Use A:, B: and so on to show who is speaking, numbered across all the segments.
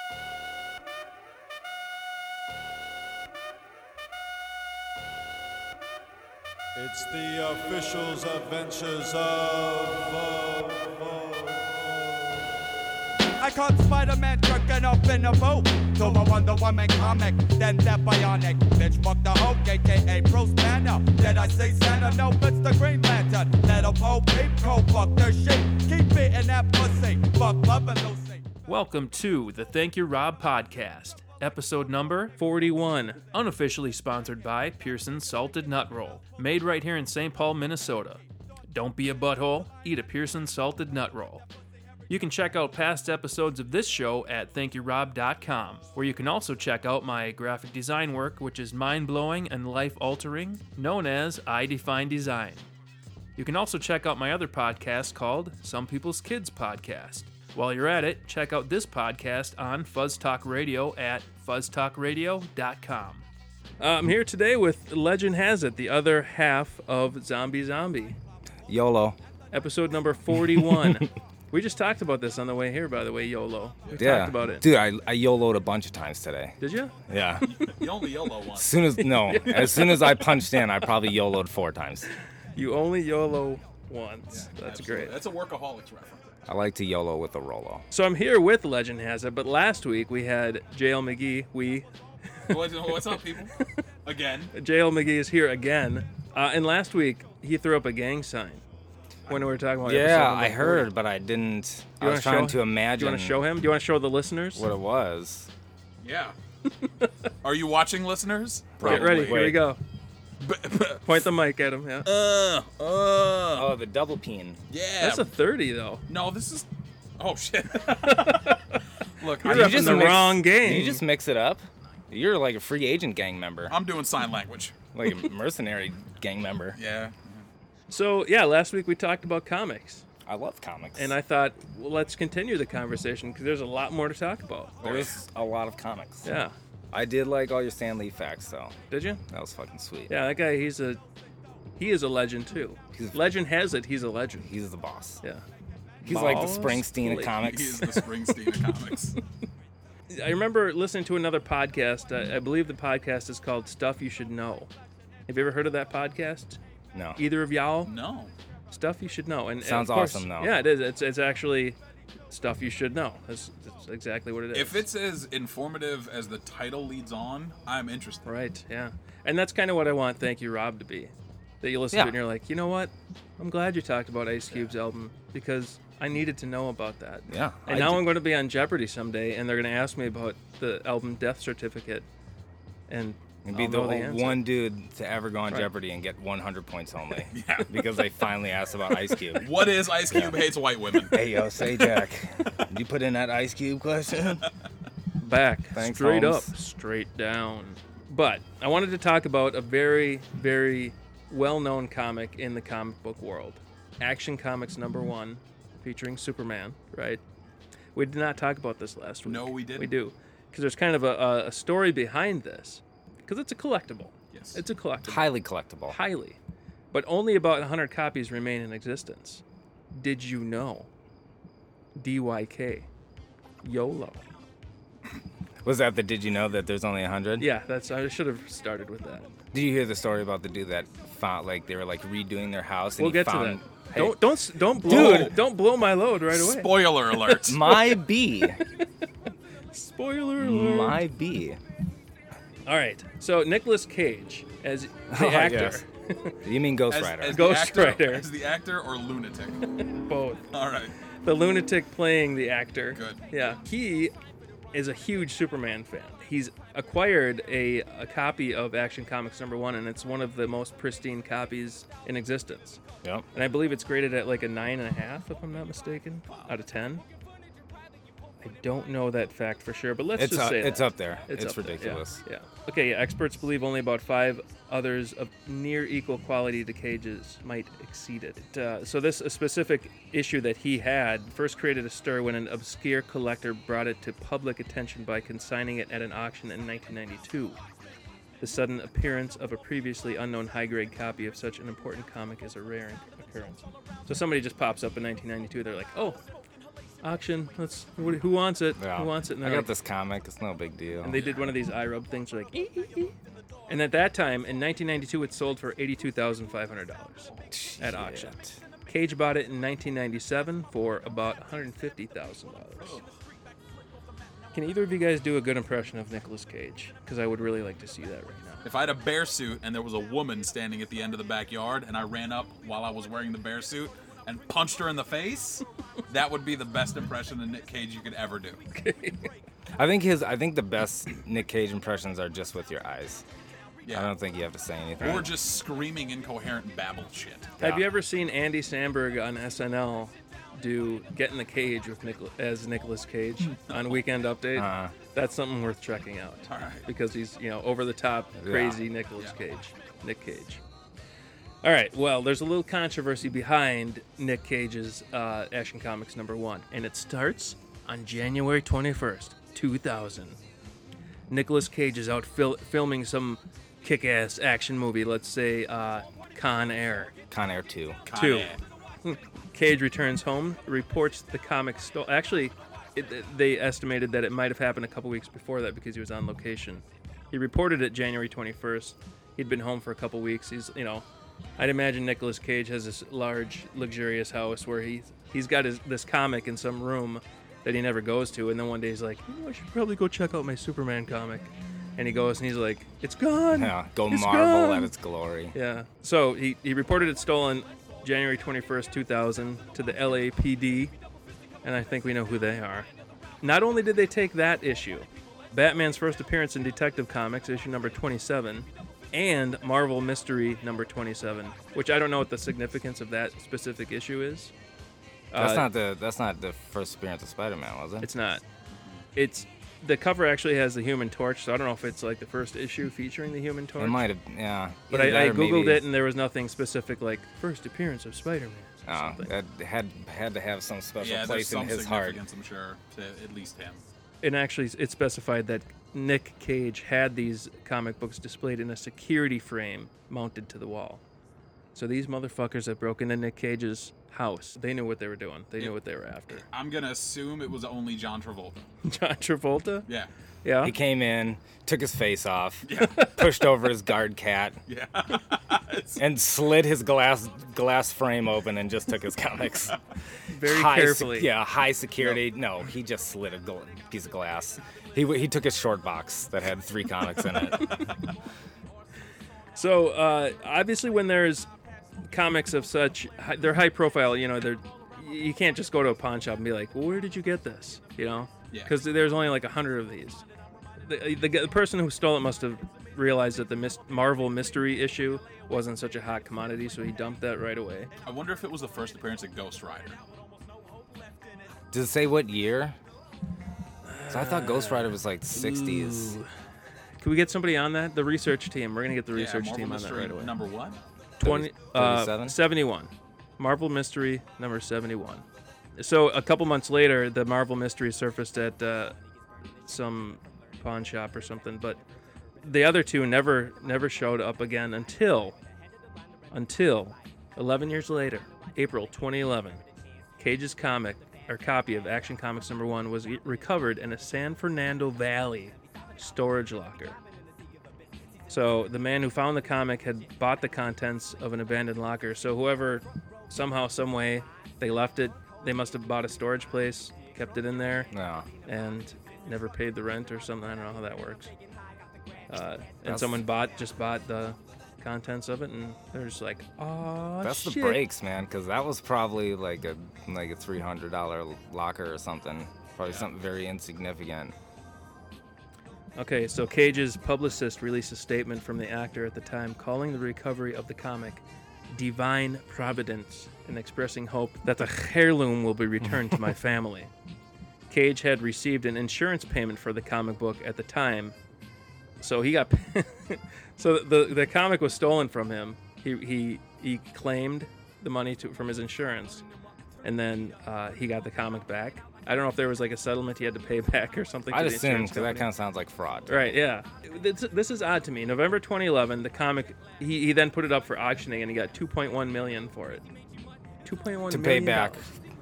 A: It's the officials' adventures of...
B: I caught Spider-Man jerking up in a boat. To a Wonder Woman comic, then that bionic bitch fuck the Hulk, aka Bruce Banner. Did I say Santa? No, it's the Green Lantern. Let 'em all peep, go fuck their shit. Keep beating that pussy, fuck loving Lucy.
C: Welcome to the Thank You Rob podcast, episode number 41, unofficially sponsored by Pearson's Salted Nut Roll, made right here in St. Paul, Minnesota. Don't be a butthole, eat a Pearson's Salted Nut Roll. You can check out past episodes of this show at thankyourob.com, where you can also check out my graphic design work, which is mind-blowing and life-altering, known as I Define Design. You can also check out my other podcast called Some People's Kids Podcast. While you're at it, check out this podcast on Fuzz Talk Radio at fuzztalkradio.com. I'm here today with Legend Has It, the other half of Zombie.
D: YOLO.
C: Episode number 41. We just talked about this on the way here, by the way, YOLO. We talked about it.
D: Dude, I YOLO'd a bunch of times today.
C: Did you?
D: Yeah.
E: You only YOLO once.
D: As soon as I punched in, I probably YOLO'd 4 times.
C: You only YOLO once.
E: Yeah,
C: That's
E: absolutely.
C: great.
E: That's a Workaholics reference.
D: I like to YOLO with a Rolo.
C: So I'm here with Legend Has It, but last week we had JL McGee.
E: What's up, people? Again.
C: JL McGee is here again. And last week he threw up a gang sign when we were talking about episode
D: Yeah,
C: number
D: I
C: 40.
D: heard, but I didn't. I
C: wanna
D: was trying
C: show-
D: to imagine.
C: Do you want to show him? Do you want to show the listeners?
D: What it was?
E: Yeah. Are you watching, listeners?
C: Get ready. Here we
D: Wait.
C: go. Point the mic at him. Yeah.
D: Oh, the double peen.
E: Yeah.
C: That's a 30 though.
E: No, this is... Oh, shit. Look,
C: You're
E: I'm,
C: repping the wrong gang.
D: You just mix it up. You're like a free agent gang member,
E: I'm doing sign language.
D: like a mercenary gang member.
E: Yeah.
C: So yeah, last week we talked about comics,
D: I love comics.
C: and I thought, well, let's continue the conversation because there's a lot more to talk about.
D: There's a lot of comics.
C: Yeah.
D: I did like all your Stan Lee facts, though.
C: Did you?
D: That was fucking sweet.
C: Yeah, that guy. He is a legend too. Legend has it. He's a legend.
D: He's the boss.
C: Yeah.
D: He's like the
C: Boss
D: Springsteen of
C: Lee.
D: comics.
E: He is the Springsteen of comics.
C: I remember listening to another podcast. I believe the podcast is called Stuff You Should Know. Have you ever heard of that podcast?
D: No.
C: Either of y'all?
E: No.
C: Stuff You Should Know. And
D: Sounds
C: of course,
D: awesome, though.
C: Yeah, it is. It's actually Stuff You Should Know. That's exactly what it is.
E: If it's as informative as the title leads on, I'm interested.
C: Right, yeah. And that's kind of what I want Thank You Rob to be. That you listen to it and you're like, you know what? I'm glad you talked about Ice Cube's album because I needed to know about that.
D: Yeah.
C: And now I'm going to be on Jeopardy someday, and they're going to ask me about the album Death Certificate, and
D: And be
C: I'll
D: the
C: know the answer.
D: one dude to ever go on
C: Right.
D: Jeopardy and get 100 points only.
E: Yeah.
D: Because they finally asked about Ice Cube.
E: What is Ice Cube hates white women?
D: Hey, yo, say, Jack, you put in that Ice Cube question?
C: back,
D: Thanks,
C: straight
D: Holmes.
C: up, straight down. But I wanted to talk about a very, very well-known comic in the comic book world. Action Comics #1, featuring Superman, right? We did not talk about this last week.
E: No, we didn't.
C: We do. Because there's kind of a story behind this. Because it's a collectible.
E: Yes.
C: It's a collectible.
D: Highly collectible.
C: Highly. But only about 100 copies remain in existence. Did you know? DYK. YOLO.
D: Was that the did you know that there's only 100?
C: Yeah, I should have started with that.
D: Did you hear the story about the dude that found, like, they were, like, redoing their house and
C: We'll
D: he
C: get to
D: found...
C: that.
D: Hey,
C: Don't blow my load right away.
E: Spoiler alert.
D: my bee.
C: Spoiler alert.
D: My bee.
C: All right. So Nicolas Cage as the
D: Oh,
C: actor,
D: yes. You mean Ghost Rider.
E: As
C: Ghost
E: the actor,
C: Rider.
E: As the actor or lunatic?
C: both
E: All right.
C: the lunatic playing the actor.
E: Good.
C: Yeah, he is a huge Superman fan. He's acquired a copy of Action Comics #1, and it's one of the most pristine copies in existence.
D: Yep.
C: And I believe it's graded at like a 9.5, if I'm not mistaken, out of 10. I don't know that fact for sure, but let's
D: It's
C: just say
D: it's
C: that.
D: up there. It's
C: up there,
D: ridiculous.
C: Yeah. Okay, yeah. Experts believe only about 5 others of near equal quality to Cage's might exceed it. So this a specific issue that he had first created a stir when an obscure collector brought it to public attention by consigning it at an auction in 1992. The sudden appearance of a previously unknown high-grade copy of such an important comic is a rare occurrence. So somebody just pops up in 1992. They're like, oh, auction. Who wants it?
D: Yeah.
C: Who wants it? And
D: I
C: they're
D: got
C: like-
D: this comic. It's no big deal.
C: And they did one of these iRub things, like. And at that time, in 1992, it sold for $82,500 at auction. Cage bought it in 1997 for about $150,000. Can either of you guys do a good impression of Nicolas Cage? Because I would really like to see that right now.
E: If I had a bear suit and there was a woman standing at the end of the backyard and I ran up while I was wearing the bear suit and punched her in the face, that would be the best impression of Nick Cage you could ever do.
D: I think the best Nick Cage impressions are just with your eyes.
E: Yeah.
D: I don't think you have to say anything.
E: Or just screaming incoherent babble shit.
C: Have you ever seen Andy Samberg on SNL do Get in the Cage with as Nicolas Cage on Weekend Update? That's something worth checking out.
E: All right.
C: Because he's, over the top, crazy Nick Cage. All right, well, there's a little controversy behind Nick Cage's Action Comics #1, and it starts on January 21st, 2000. Nicolas Cage is out filming some kick-ass action movie, let's say Con Air.
D: Con Air 2.
C: Two. Cage returns home, reports the comic stole. Actually, they estimated that it might have happened a couple weeks before that because he was on location. He reported it January 21st. He'd been home for a couple weeks. He's, I'd imagine Nicolas Cage has this large, luxurious house where he's got this comic in some room that he never goes to, and then one day he's like, I should probably go check out my Superman comic. And he goes and he's like, it's gone.
D: Yeah, go
C: It's
D: marvel
C: gone.
D: at its glory.
C: Yeah. So he reported it stolen January 21st, 2000 to the LAPD, and I think we know who they are. Not only did they take that issue, Batman's first appearance in Detective Comics, issue number 27, and Marvel Mystery number 27, which I don't know what the significance of that specific issue is.
D: That's not the first appearance of Spider-Man, was it?
C: It's not. The cover actually has the Human Torch, so I don't know if it's like the first issue featuring the Human Torch.
D: It might have, yeah.
C: But
D: Either that
C: I
D: or maybe-
C: googled it and there was nothing specific like first appearance of Spider-Man. Or
D: Oh,
C: something.
D: that had to have some special
E: Yeah, there's
D: place in
E: some
D: his heart.
E: significance, I'm sure, to at least him.
C: And actually, it specified that Nick Cage had these comic books displayed in a security frame mounted to the wall. So these motherfuckers that broke into Nick Cage's house, they knew what they were doing. They knew what they were after.
E: I'm going to assume it was only John Travolta.
C: John Travolta?
E: Yeah.
C: Yeah.
D: He came in, took his face off, pushed over his guard cat,
E: Yeah.
D: and slid his glass frame open and just took his comics.
C: Very carefully.
D: High security. No, he just slid a piece of glass. He took his short box that had 3 comics in it.
C: So, obviously, when there's comics of such, they're high profile, you can't just go to a pawn shop and be like, well, where did you get this?
E: Yeah.
C: Because there's only like 100 of these. The person who stole it must have realized that the Marvel Mystery issue wasn't such a hot commodity, so he dumped that right away.
E: I wonder if it was the first appearance of Ghost Rider.
D: Does it say what year? So I thought Ghost Rider was like 60s.
C: Ooh. Can we get somebody on that? The research team. We're going to get the research
E: Marvel
C: team on that
E: Mystery
C: right away.
E: number what?
D: 37?
C: 71. Marvel Mystery number 71. So a couple months later, the Marvel Mystery surfaced at some pawn shop or something, but the other two never showed up again until 11 years later, April 2011. Cage's copy of Action Comics #1 was recovered in a San Fernando Valley storage locker. So the man who found the comic had bought the contents of an abandoned locker. So whoever, somehow, some way, they left it. They must have bought a storage place, kept it in there,
D: No.
C: and never paid the rent or something. I don't know how that works. And
D: That's-
C: someone just bought the contents of it, and they're just like, oh,
D: That's
C: shit.
D: the breaks, man, because that was probably like a $300 locker or something. Probably something very insignificant.
C: Okay, so Cage's publicist released a statement from the actor at the time calling the recovery of the comic divine providence and expressing hope that the heirloom will be returned to my family. Cage had received an insurance payment for the comic book at the time, so he got so the comic was stolen from him. He claimed the money from his insurance, and then he got the comic back. I don't know if there was like a settlement he had to pay back or something.
D: I'd
C: to the
D: assume,
C: insurance
D: because that
C: company.
D: kind of sounds like fraud.
C: Right, yeah. This is odd to me. November 2011, the comic, he then put it up for auctioning, and he got $2.1 million for it. $2.1 million.
D: To pay back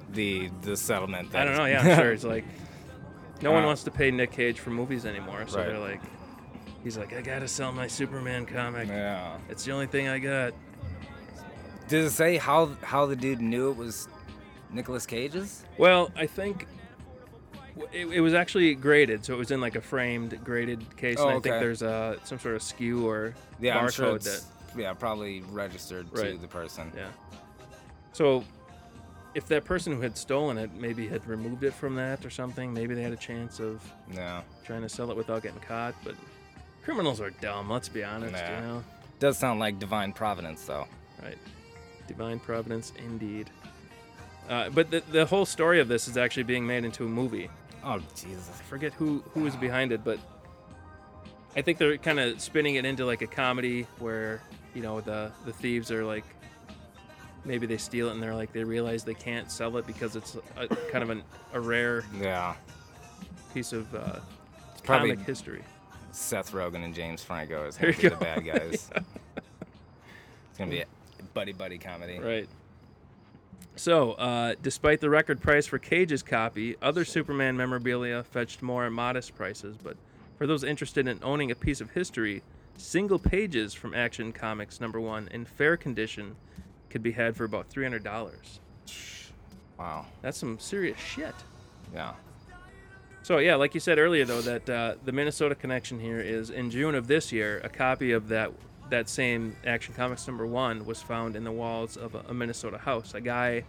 D: the settlement.
C: I don't know. Yeah, I'm sure. It's like no one wants to pay Nick Cage for movies anymore, so
D: Right.
C: they're like, he's like, I gotta sell my Superman comic.
D: Yeah.
C: It's the only thing I got.
D: Did it say how the dude knew it was Nicolas Cage's?
C: Well, I think it was actually graded, so it was in like a framed, graded case, and I think
D: okay.
C: there's some sort of SKU or
D: Yeah, I'm sure
C: barcode that.
D: probably registered to
C: Right.
D: the person.
C: Yeah. So, if that person who had stolen it maybe had removed it from that or something, maybe they had a chance of
D: Yeah.
C: trying to sell it without getting caught. But criminals are dumb. Let's be honest.
D: Nah.
C: You know,
D: Does sound like divine providence, though.
C: right? Divine providence, indeed. But the whole story of this is actually being made into a movie.
D: Oh, Jesus.
C: I forget who is behind it, but I think they're kind of spinning it into like a comedy where, you know, the thieves are like, maybe they steal it and they're like, they realize they can't sell it because it's kind of a rare
D: Yeah.
C: piece of
D: probably-
C: comic history.
D: Seth Rogen and James Franco is
C: There
D: going to
C: you
D: be the
C: go.
D: bad guys. It's going to be a buddy comedy.
C: Right. So, despite the record price for Cage's copy, other Superman memorabilia fetched more modest prices, but for those interested in owning a piece of history, single pages from Action Comics #1 in fair condition could be had for about $300.
D: Wow.
C: That's some serious shit.
D: Yeah.
C: So, yeah, like you said earlier, though, that the Minnesota connection here is in June of this year, a copy of that same Action Comics #1 was found in the walls of a Minnesota house. A guy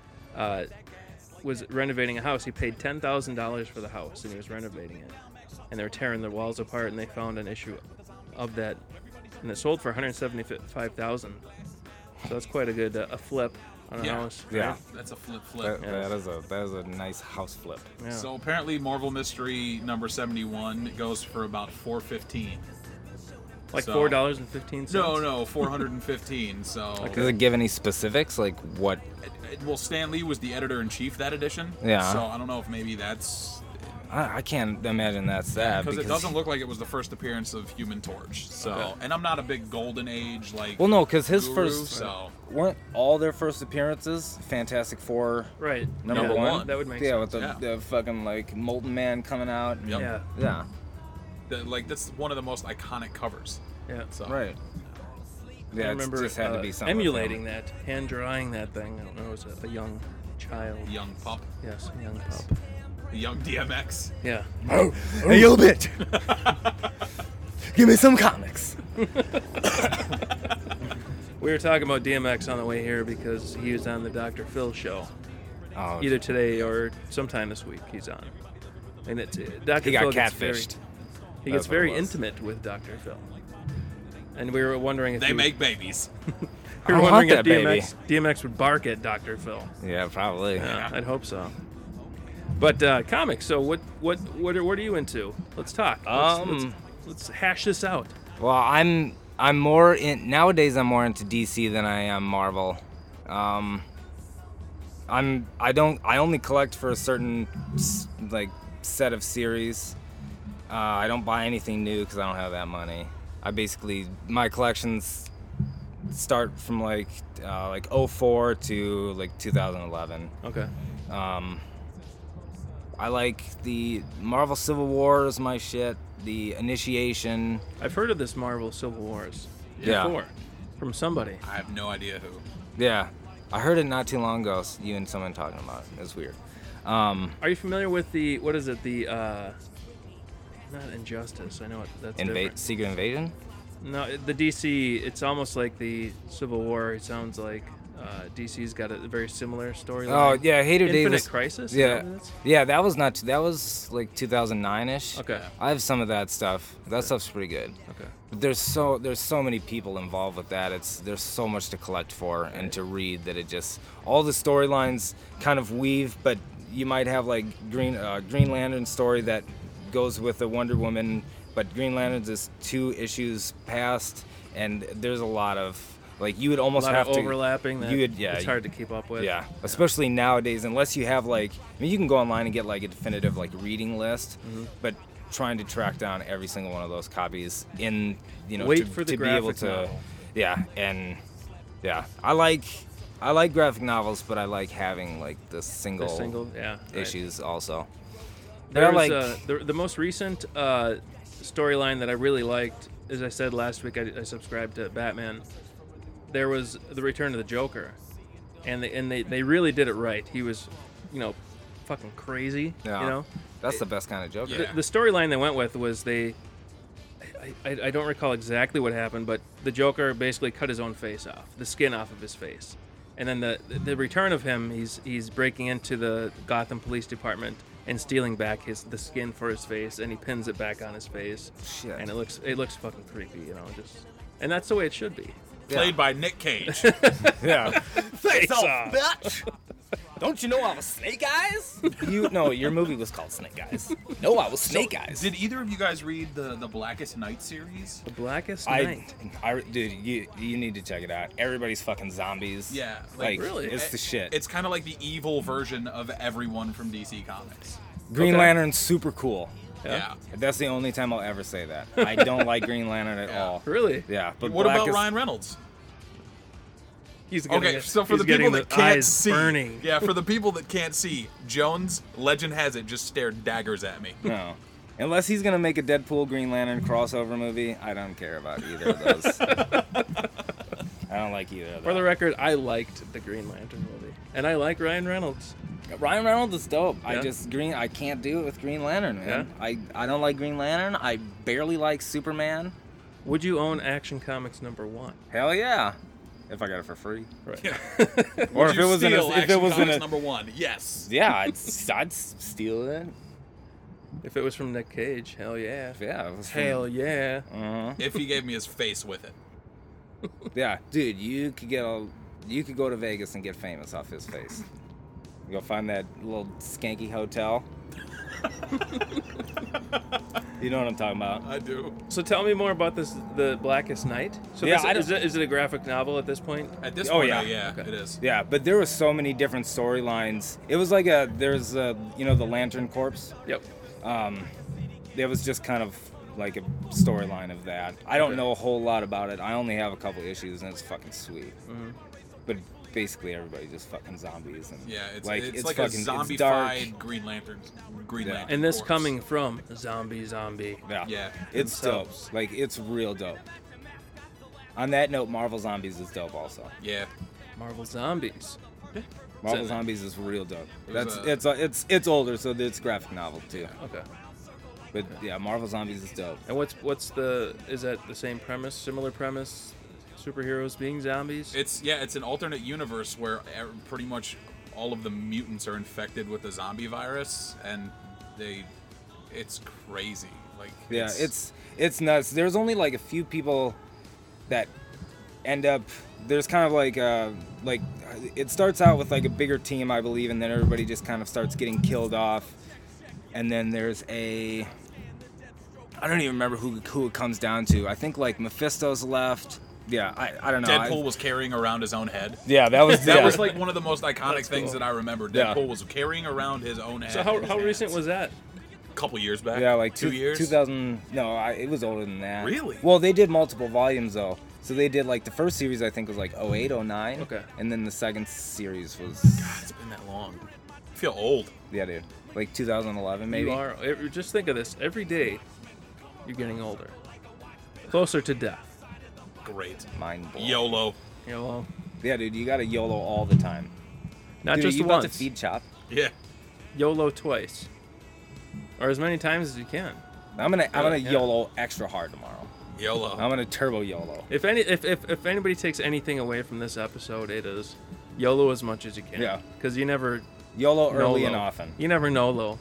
C: was renovating a house. He paid $10,000 for the house, and he was renovating it. And they were tearing the walls apart, and they found an issue of that, and it sold for $175,000. So that's quite a good a flip on a house.
D: Yeah.
C: right?
E: That's a flip.
D: That is a nice house flip.
C: Yeah.
E: So apparently, Marvel Mystery number 71 goes for about $415.
C: Like
E: so-
C: $4.15.
E: No, 415. So
D: Does it give any specifics, like what?
E: well, Stan Lee was the editor in chief that edition.
D: Yeah.
E: So I don't know if maybe that's
D: I can't imagine that's that
E: because it doesn't look like it was the first appearance of Human Torch. So
C: Okay.
E: and I'm not a big Golden Age like.
D: Well, no, because his
E: guru,
D: first
E: So
D: weren't all their first appearances Fantastic Four
C: Right.
D: number
E: Number
D: one?
E: one.
C: That would make
D: Yeah,
C: sense.
D: with the fucking like Molten Man coming out.
E: Yep.
C: Yeah.
D: Yeah.
E: like that's one of the most iconic covers.
C: Yeah.
E: So
D: Right.
C: I
D: Yeah, it
C: remember
D: just had to be something with
C: emulating
D: him.
C: that, hand drawing that thing. I don't know, as a young child.
E: Young Pup,
C: Yes, a young pup.
E: Young DMX.
C: Yeah.
D: Hey, yo, bitch! Give me some comics.
C: We were talking about DMX on the way here because he was on the Dr. Phil show.
D: Oh,
C: Either today or sometime this week he's on. And it's Dr.
D: he got
C: Phil
D: catfished.
C: he gets
D: That's what it
C: very
D: was.
C: intimate with Dr. Phil. And we were wondering if
E: They
C: he-
E: make babies.
C: we were
D: I
C: wondering if
D: want that
C: DMX would bark at Dr. Phil.
D: Yeah, probably.
C: Yeah, I'd hope so. But comics. So what are you into? Let's talk. Let's hash this out.
D: Well, I'm more in nowadays. I'm more into DC than I am Marvel. I only collect for a certain like set of series. I don't buy anything new because I don't have that money. My collections start from like 04 to like 2011.
C: Okay.
D: I like the Marvel Civil War is my shit. The Initiation.
C: I've heard of this Marvel Civil Wars
D: Yeah.
C: before from somebody.
E: I have no idea who.
D: Yeah, I heard it not too long ago. You and someone talking about it. It was weird.
C: Are you familiar with the what is it? The not Injustice. I know that's different.
D: Secret Invasion?
C: No, the DC. It's almost like the Civil War. It sounds like DC's got a very similar storyline.
D: Oh yeah, Hater
C: Infinite
D: Davis.
C: Crisis. Is
D: Yeah,
C: that what it is?
D: yeah. That was not. That was like 2009ish.
C: Okay.
D: I have some of that stuff. That stuff's pretty good.
C: Okay.
D: But there's so many people involved with that. There's so much to collect for and to read that it just all the storylines kind of weave. But you might have like Green Lantern story that goes with the Wonder Woman, but Green Lantern's is 2 issues past, and there's a lot of like you would
C: A
D: almost
C: lot
D: have
C: of
D: to.
C: overlapping. That it's hard to keep up with.
D: Yeah, especially nowadays, unless you have like, I mean, you can go online and get like a definitive like reading list,
C: Mm-hmm.
D: but trying to track down every single one of those copies in,
C: Wait
D: to,
C: for the
D: to be able
C: graphic
D: to,
C: novel.
D: yeah, and yeah, I like I like graphic novels, but I like having like the single,
C: yeah. Right.
D: issues also.
C: There's
D: like
C: the most recent storyline that I really liked. As I said last week, I subscribed to Batman. There was the Return of the Joker, and they really did it right. He was, fucking crazy.
D: Yeah. That's the best kind of Joker.
E: Yeah.
C: The storyline they went with was I don't recall exactly what happened, but the Joker basically cut his own face off, the skin off of his face, and then the return of him, he's breaking into the Gotham Police Department and stealing back the skin for his face, and he pins it back on his face.
D: Shit.
C: And it looks fucking creepy, and that's the way it should be.
E: Played by Nick Cage.
D: Yeah.
C: Face off.
D: bitch! Don't you know I was Snake Eyes? Your movie was called Snake Eyes. No, I was Snake Eyes.
E: Did either of you guys read the Blackest Night series?
C: The Blackest Night.
D: Dude, you need to check it out. Everybody's fucking zombies.
E: Yeah,
C: really?
D: It's the shit.
E: It's kind of like the evil version of everyone from DC Comics.
D: Green
C: Okay.
D: Lantern's super cool.
E: Yeah.
D: That's the only time I'll ever say that. I don't like Green Lantern at all.
C: Really?
D: Yeah, but
E: What about
D: Blackest-
E: Ryan Reynolds?
C: He's getting
E: Okay,
C: it.
E: so for
C: He's
E: the people
C: getting
E: that
C: the
E: can't
C: eyes
E: see,
C: burning.
E: yeah, for the people that can't see, Jones, legend has it, just stared daggers at me.
D: No. Unless he's gonna make a Deadpool Green Lantern crossover movie, I don't care about either of those. I don't like either of
C: For the
D: those.
C: record, I liked the Green Lantern movie, and I like Ryan Reynolds.
D: Ryan Reynolds is dope.
C: Yeah.
D: I can't do it with Green Lantern, man. I don't like Green Lantern. I barely like Superman.
C: Would you own Action Comics #1?
D: Hell yeah. If I got it for free.
C: Right.
D: Or
E: Would
D: if
E: you
D: it was in
E: steal
D: a, if it
E: Action
D: was in
E: Comics
D: a,
E: #1? Yes.
D: yeah, I'd steal it.
C: If it was from Nick Cage, hell yeah.
D: Yeah, it was from-
C: Hell yeah.
E: If he gave me his face with it.
D: Yeah, dude, you could go to Vegas and get famous off his face. You go find that little skanky hotel. You know what I'm talking about?
E: I do.
C: So tell me more about the Blackest Night. So
D: Yeah,
C: is it a graphic novel at this point?
E: At this
D: Oh,
E: point,
D: yeah.
C: Okay.
E: it is.
D: Yeah, but there were so many different storylines. It was like the Lantern Corps.
C: Yep.
D: There was just kind of like a storyline of that. I don't
C: Okay.
D: know a whole lot about it. I only have a couple issues, and it's fucking sweet.
C: Mm-hmm.
D: But basically, everybody just fucking zombies and
E: Yeah, it's
D: like
E: like a
D: fucking it's dark.
E: zombified Green Lantern. Green
D: Yeah.
E: Lantern.
C: And this
E: Corps.
C: coming from Zombie.
D: Yeah,
E: Yeah.
D: it's dope.
C: themselves.
D: Like it's real dope. On that note, Marvel Zombies is dope also.
E: Yeah.
C: Marvel Zombies.
D: Marvel
C: So-
D: Zombies is real dope.
E: It was
D: That's it's older, so it's graphic novel too.
C: Okay.
D: But yeah, Marvel Zombies is dope.
C: And is that the same premise, similar premise? Superheroes being zombies?
E: It's an alternate universe where pretty much all of the mutants are infected with the zombie virus, and it's crazy. Like
D: Yeah, it's nuts. There's only like a few people that end up. There's kind of like it starts out with like a bigger team, I believe, and then everybody just kind of starts getting killed off. And then there's I don't even remember who it comes down to. I think like Mephisto's left. Yeah, I don't know.
E: Deadpool was carrying around his own head.
D: Yeah, that was
E: That was like one of the most iconic
C: That's
E: things
C: cool.
E: that I remember.
D: Yeah.
E: Deadpool was carrying around his own head.
C: So
E: in
C: how
E: his
C: recent
E: hands.
C: was that?
E: A couple years back.
D: Yeah, like
E: 2 years.
D: 2000. No, it was older than that.
E: Really?
D: Well, they did multiple volumes though. So they did like the first series I think was like 08, 09.
C: Okay.
D: And then the second series was
E: It's been that long. I feel old.
D: yeah, dude, like 2011 maybe.
C: You are. Just think of this. Every day, you're getting older, closer to death.
E: Great.
D: Mind blown.
E: YOLO.
C: You know,
D: Yeah, dude, you gotta YOLO all the time.
C: not
D: Dude,
C: just
D: you about
C: once.
D: to feed Chop?
E: Yeah.
C: YOLO twice, or as many times as you can.
D: I'm gonna
C: Yeah.
D: YOLO extra hard tomorrow.
E: YOLO.
D: I'm gonna turbo YOLO.
C: If anybody takes anything away from this episode, it is YOLO as much as you can.
D: Yeah.
C: Because you never
D: YOLO
C: know
D: early
C: low.
D: and often.
C: You never know low.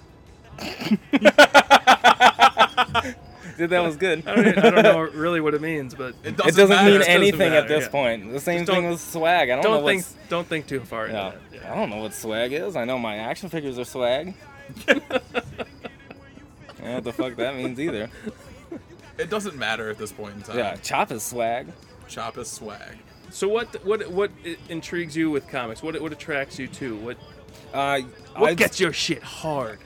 D: Dude, that was good.
C: I don't know really what it means, but
E: It
D: It
E: doesn't,
D: doesn't
E: matter.
D: mean
C: doesn't
D: anything
C: matter,
D: at this
C: yeah.
D: point. The same
C: Just
D: thing
C: don't-
D: with swag. I don't know what's.
C: don't think too far into
D: Yeah.
C: that.
D: I
C: Yeah.
D: don't know what swag is. I know my action figures are swag. I don't know what the fuck that means either.
E: It doesn't matter at this point in time.
D: Yeah, Chop is swag.
E: Chop is swag.
C: So what intrigues you with comics? What attracts you to? What
D: I'd-
C: gets your shit hard?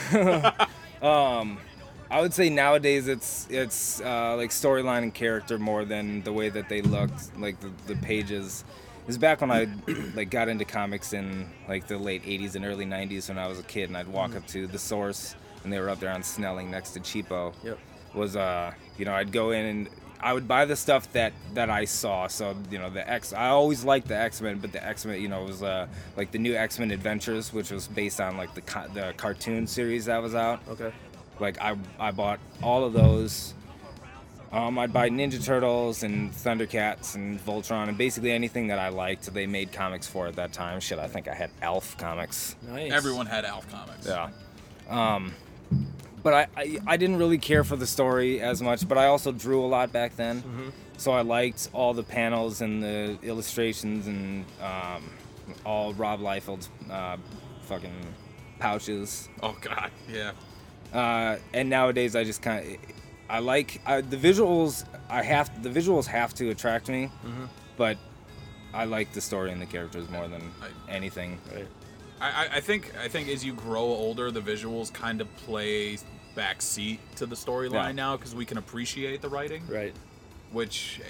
D: I would say nowadays it's like storyline and character more than the way that they looked, like the pages. was back when I like got into comics in like the late 80s and early 90s when I was a kid, and I'd walk up to the Source, and they were up there on Snelling next to Cheapo.
C: Yep.
D: Was I'd go in and I would buy the stuff that I saw. So I always liked the X-Men, but the X-Men was like the new X-Men Adventures, which was based on like the cartoon series that was out.
C: Okay.
D: Like I bought all of those. I'd buy Ninja Turtles and Thundercats and Voltron and basically anything that I liked. They made comics for at that time. Shit, I think I had Alf comics.
C: Nice.
E: Everyone had Alf comics.
D: Yeah. But I didn't really care for the story as much, but I also drew a lot back then.
C: Mm-hmm.
D: So I liked all the panels and the illustrations and all Rob Liefeld's fucking pouches.
E: Oh God, yeah.
D: And nowadays I just kind of I like the visuals. The visuals have to attract me, but I like the story and the characters more than anything.
C: Right.
E: I think as you grow older, the visuals kind of play backseat to the storyline now because we can appreciate the writing.
C: Right.
E: Which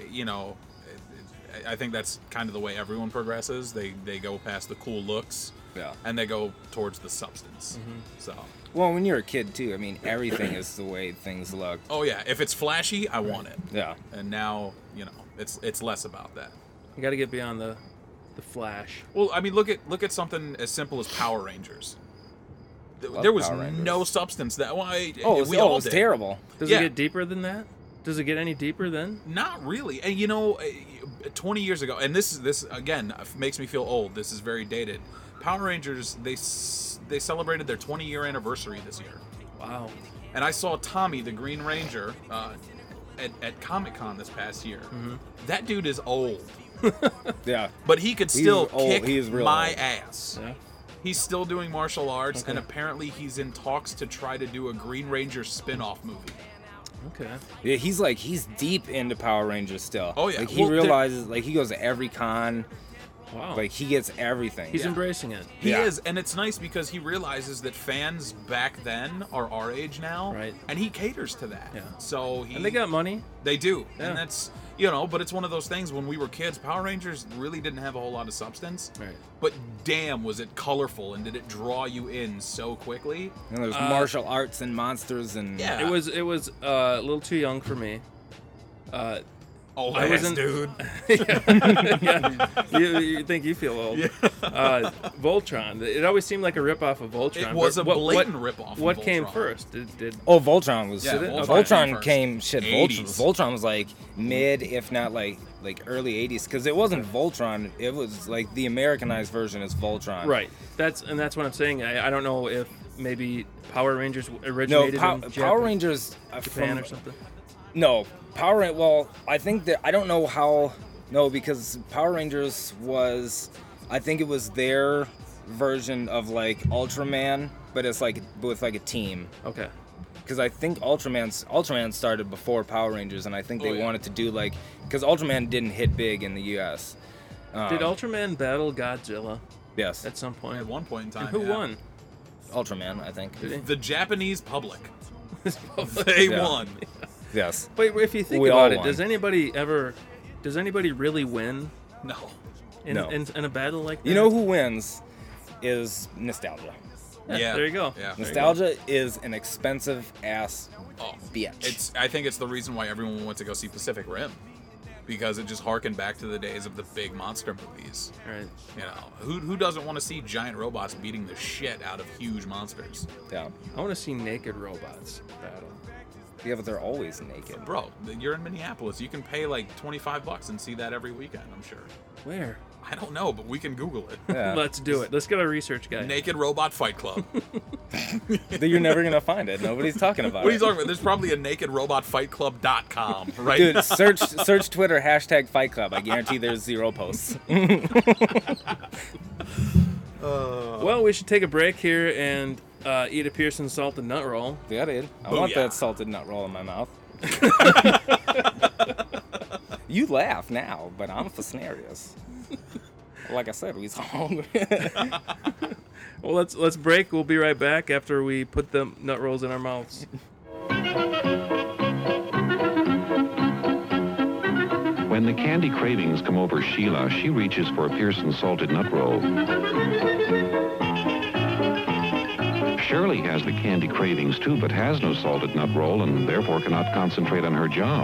E: I think that's kind of the way everyone progresses. They go past the cool looks.
D: Yeah.
E: And they go towards the substance. So.
D: Well, when you're a kid too, I mean, everything is the way things look.
E: Oh yeah, if it's flashy, I want it.
D: Yeah.
E: And now it's less about that.
C: You got to get beyond the flash.
E: Well, I mean, look at something as simple as Power Rangers.
D: Love
E: There was
D: Power Rangers.
E: no substance that. Well,
D: It was
E: did.
D: terrible.
C: Does
E: Yeah.
C: it get deeper than that? Does it get any deeper then?
E: Not really. And 20 years ago, and this again makes me feel old. This is very dated. Power Rangers, they celebrated their 20-year anniversary this year.
C: Wow.
E: And I saw Tommy, the Green Ranger, at Comic-Con this past year. That dude is old,
D: Yeah.
E: but he could still
D: old.
E: kick
D: He's real
E: my
D: old.
E: ass.
C: Yeah.
E: He's still doing martial arts,
C: Okay.
E: and apparently he's in talks to try to do a Green Ranger spin-off movie.
C: Okay.
D: Yeah, he's deep into Power Rangers still.
E: Oh, yeah.
D: Like he
E: Well,
D: realizes, like he goes to every con,
C: Wow.
D: like he gets everything.
C: He's embracing it.
E: He
D: Yeah.
E: is, and it's nice because he realizes that fans back then are our age now,
C: Right.
E: and he caters to that.
C: Yeah.
E: So
C: And they got money.
E: They do,
C: Yeah.
E: and that's but it's one of those things. When we were kids, Power Rangers really didn't have a whole lot of substance.
C: Right.
E: But damn, was it colorful, and did it draw you in so quickly?
D: And there's martial arts and monsters and
E: Yeah.
C: It was a little too young for me.
E: Old
C: I
E: ass
C: wasn't-
E: dude.
C: Yeah. You think you feel old. Voltron. It always seemed like a ripoff of Voltron.
E: It was
C: but
E: a blatant ripoff of
C: What came
E: Voltron.
C: first? Did
D: Oh, Voltron was.
E: Yeah,
C: Voltron
D: Voltron
E: came first.
D: came.
E: 80s.
D: Voltron was like mid, if not like early '80s, because it wasn't Voltron. It was like the Americanized version is Voltron.
C: right? That's what I'm saying. I don't know if maybe Power Rangers
D: No,
C: originated in
D: Power
C: Japan,
D: Rangers
C: Japan
D: from,
C: or something.
D: No, Well, I think that I don't know how. No, because Power Rangers was, I think it was their version of like Ultraman, but it's like with like a team.
C: Okay.
D: Because I think Ultraman started before Power Rangers, and I think they
E: yeah.
D: wanted to do like, because Ultraman didn't hit big in the U.S.
C: Did Ultraman battle Godzilla
D: Yes,
C: at some point?
E: At one point in time,
C: And who
E: yeah.
C: won?
D: Ultraman, I think.
C: Did he?
E: The Japanese public. They
D: Yeah.
E: won.
D: Yes.
C: But if you think
D: We
C: about
D: all
C: it,
D: won.
C: does anybody really win
E: No.
C: in,
D: No.
C: in a battle like that?
D: You know who wins is nostalgia.
E: Yeah.
C: There you go.
E: Yeah.
D: Nostalgia is an expensive ass
E: Oh,
D: bitch.
E: I think it's the reason why everyone went to go see Pacific Rim, because it just harkened back to the days of the big monster movies.
C: Right.
E: Who doesn't want to see giant robots beating the shit out of huge monsters?
D: Yeah.
C: I want to see naked robots battle.
D: Yeah, but they're always naked.
E: Bro, you're in Minneapolis. You can pay like $25 and see that every weekend, I'm sure.
C: Where?
E: I don't know, but we can Google it.
D: Yeah.
C: Let's do it. Let's get our research guy.
E: Naked Robot Fight Club.
D: You're never gonna find it. Nobody's talking about
E: What are you
D: it.
E: talking about? There's probably a nakedrobotfightclub.com right
D: Dude,
E: now.
D: search Twitter #Fight Club. I guarantee there's 0 posts.
C: Well, we should take a break here and eat a Pearson salted nut roll.
D: Yeah, dude. I want
E: Booyah.
D: that salted nut roll in my mouth. You laugh now, but I'm for serious. Like I said, we's hungry.
C: Well, let's break. We'll be right back after we put the nut rolls in our mouths.
F: When When the candy cravings come over Sheila, she reaches for a Pearson's salted nut roll. Shirley has the candy cravings too, but has no salted nut roll and therefore cannot concentrate on her job.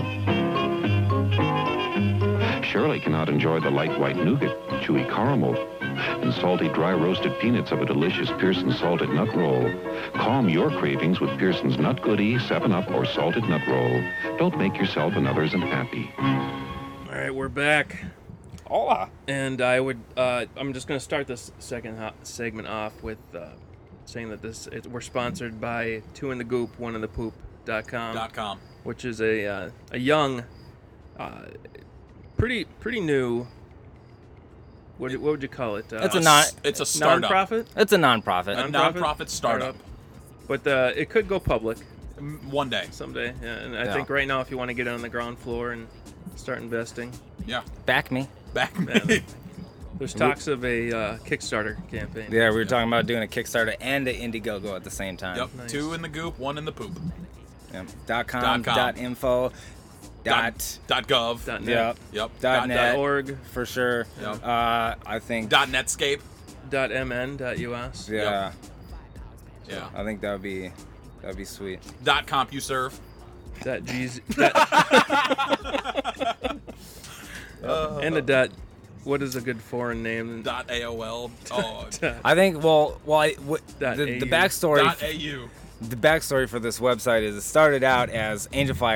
F: Shirley cannot enjoy the light white nougat, chewy caramel, and salty dry roasted peanuts of a delicious Pearson's salted nut roll. Calm your cravings with Pearson's Nut Goodie, 7-Up, or salted nut roll. Don't make yourself and others unhappy.
C: All right, we're back.
D: Hola.
C: And I'm just going to start this second segment off with saying that we're sponsored by 2inthegoop1inthepoop.com, which is a young, pretty new. What would you call it?
E: It's a startup.
C: Non-profit.
D: It's a nonprofit.
E: A nonprofit startup.
C: But it could go public
E: One day.
C: someday. Yeah, and I think right now, if you want to get on the ground floor and start investing,
E: Yeah.
D: Back me.
E: Back me.
C: there's talks of a Kickstarter campaign.
D: Yeah, we were talking about doing a Kickstarter and an Indiegogo at the same time.
E: Yep.
C: Nice.
E: 2 in the goop, 1 in the poop.
D: Yep. .com, .info,
E: .gov.
C: .net.
D: Yep.
E: Yep.
D: .net.
C: .org.
D: For sure.
E: Yep.
D: I think.
E: .netscape.
C: .mn.us.
D: Yeah.
E: Yeah.
D: I think that'd be sweet.
E: .compuserve.
C: .gz. And a dot. What is a good foreign name?
E: .aol. Oh.
D: I think. The backstory.
E: .au.
D: The backstory for this website is it started out as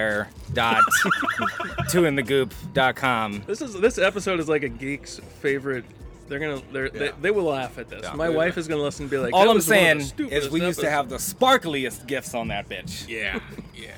D: angelfire.2inthegoop.com.
C: This episode is like a geek's favorite. They will laugh at this.
E: Yeah.
C: My wife is gonna listen and be like,
D: All
C: "That
D: I'm
C: was one of the
D: saying
C: stupidest
D: is we used to
C: episodes."
D: have the sparkliest gifts on that bitch.
E: Yeah. Yeah.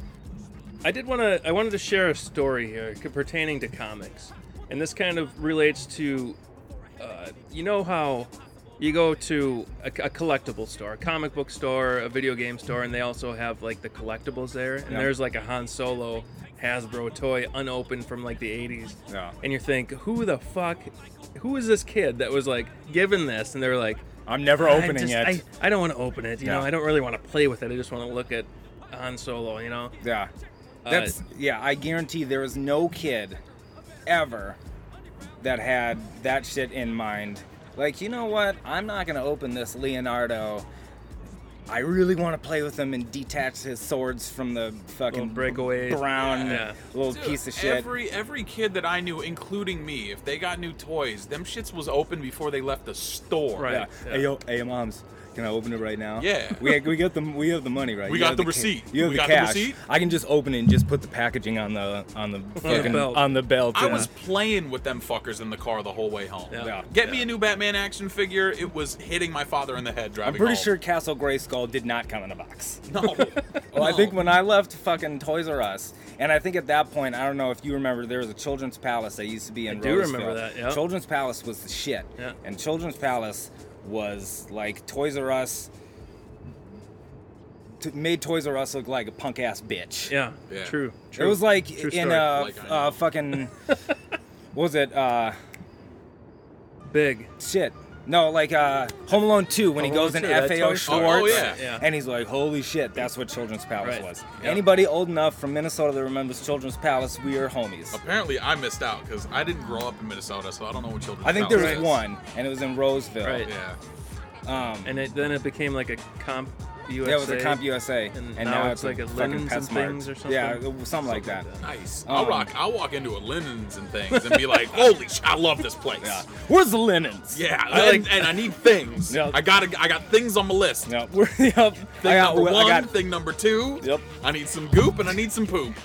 C: I wanted to share a story here pertaining to comics, and this kind of relates to, you know how you go to a collectible store, a comic book store, a video game store, and they also have like the collectibles there, and there's like a Han Solo Hasbro toy unopened from like the 80s, and you think, who is this kid that was like given this, and they're like,
D: I'm never opening
C: I
D: it.
C: don't want to open it, you know, I don't really want to play with it, I just want to look at Han Solo, you know.
D: Yeah. I guarantee there was no kid ever that had that shit in mind. Like, you know what? I'm not going to open this Leonardo. I really want to play with him and detach his swords from the fucking
C: breakaway
D: brown little piece of shit.
E: Every kid that I knew, including me, if they got new toys, them shits was open before they left the store.
C: Right.
D: Yeah. Hey, moms. Can I open it right now?
E: Yeah.
D: We have the money, right?
E: We
D: You
E: got
D: have
E: the
D: ca-
E: receipt.
D: You have
E: We
D: the
E: got the
D: cash.
E: receipt?
D: I can just open it and just put the packaging on the fucking
C: belt.
D: on the belt.
E: I
D: yeah.
E: was playing with them fuckers in the car the whole way home.
C: Yeah.
E: Get me a new Batman action figure. It was hitting my father in the head driving
D: I'm pretty
E: home.
D: sure Castle Grayskull did not come in a box.
E: No.
D: Well, I think when I left fucking Toys R Us, and I think at that point, I don't know if you remember, there was a Children's Palace that used to be in
C: do
D: Roseville.
C: remember that, yeah.
D: Children's Palace was the shit.
C: Yeah.
D: And Children's Palace was like Toys R Us, made Toys R Us look like a punk ass bitch.
C: Yeah.
E: Yeah.
C: True.
D: It was like
C: True
D: in
C: story.
E: Like I know.
D: fucking, what was it?
C: Big.
D: Shit. No, like Home Alone 2 when he
C: Home Alone
D: goes in
C: 2, that
D: FAO
C: Toy Story.
D: Schwartz.
E: Oh, yeah.
C: Yeah.
D: And he's like, holy shit, that's what Children's Palace
C: Right.
D: was.
C: Yep.
D: Anybody old enough from Minnesota that remembers Children's Palace, we are homies.
E: Apparently, I missed out because I didn't grow up in Minnesota, so I don't know what Children's
D: I think there
E: Palace
D: was
E: is.
D: one, and it was in Roseville.
C: Right.
E: Yeah.
C: And then it became like a Comp USA.
D: Yeah, it was a Comp USA,
C: And
D: and
C: now
D: now
C: it's like a
D: fucking
C: Linens and
D: PetSmart.
C: things or something?
D: Yeah, it was something like that.
E: Nice.
D: Um,
E: I'll walk into a Linens and things and be like, holy shit, I love this place.
D: Yeah. Where's the linens?
E: Yeah,
C: I
E: and I need things.
D: Yeah.
E: I got things on my list.
D: Yep.
E: Thing number one,
D: I got,
E: thing number two.
D: Yep.
E: I need some goop and I need some poop.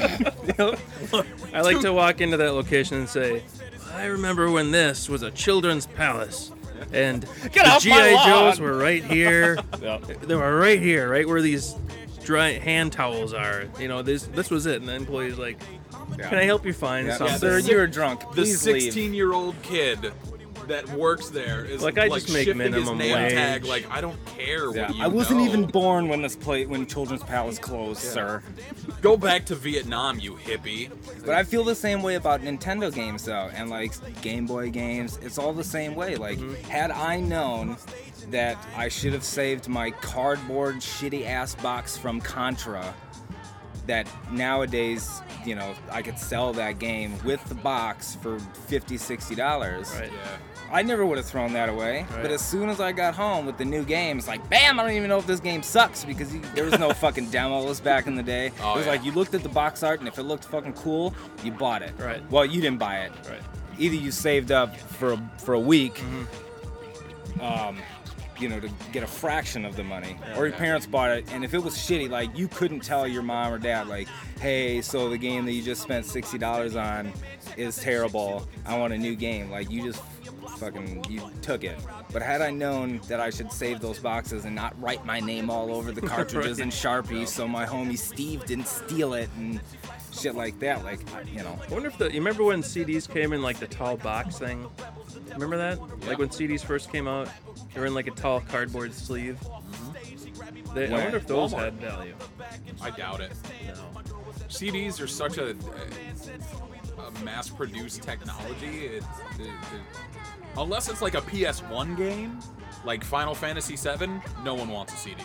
C: I like to walk into that location and say, I remember when this was a children's palace. And the
D: off my
C: G.I.
D: lawn.
C: Joes were right here.
D: Yep.
C: They were right here, right where these dry hand towels are. You know, this was it. And the employee's like, can I help you find
D: Yeah.
C: something?
D: Sir, you're drunk.
E: The
D: Please leave.
E: 16-year-old kid that works there is
C: Like, I just make
E: shifting
C: minimum
E: his name
C: wage.
E: tag. Like, I don't care
D: Yeah.
E: what you
D: I wasn't
E: know.
D: even born when when Children's Palace closed, sir.
E: Go back to Vietnam, you hippie.
D: But I feel the same way about Nintendo games, though, and like Game Boy games. It's all the same way. Like, had I known that I should have saved my cardboard shitty ass box from Contra, that nowadays, you know, I could sell that game with the box for $50, $60.
C: Right.
E: Yeah.
D: I never would have thrown that away.
C: Right.
D: But as soon as I got home with the new game, it's like, bam, I don't even know if this game sucks because there was no fucking demos back in the day.
E: Oh,
D: it was
E: yeah.
D: like you looked at the box art, and if it looked fucking cool, you bought it.
C: Right.
D: Well, you didn't buy it.
C: Right.
D: Either you saved up for a week,
C: Mm-hmm.
D: you know, to get a fraction of the money, or your parents bought it, and if it was shitty, like you couldn't tell your mom or dad, like, hey, so the game that you just spent $60 on is terrible. I want a new game. Like you just you took it. But had I known that I should save those boxes and not write my name all over the cartridges in Sharpie, so my homie Steve didn't steal it and shit like that, like, you know.
C: I wonder if you remember when CDs came in like the tall box thing? Remember that? Like when CDs first came out, they were in like a tall cardboard sleeve. I wonder if those
E: Walmart.
C: had value.
E: I doubt it.
C: No.
E: CDs are such a mass-produced technology. Unless it's like a PS1 game, like Final Fantasy VII, no one wants a CD.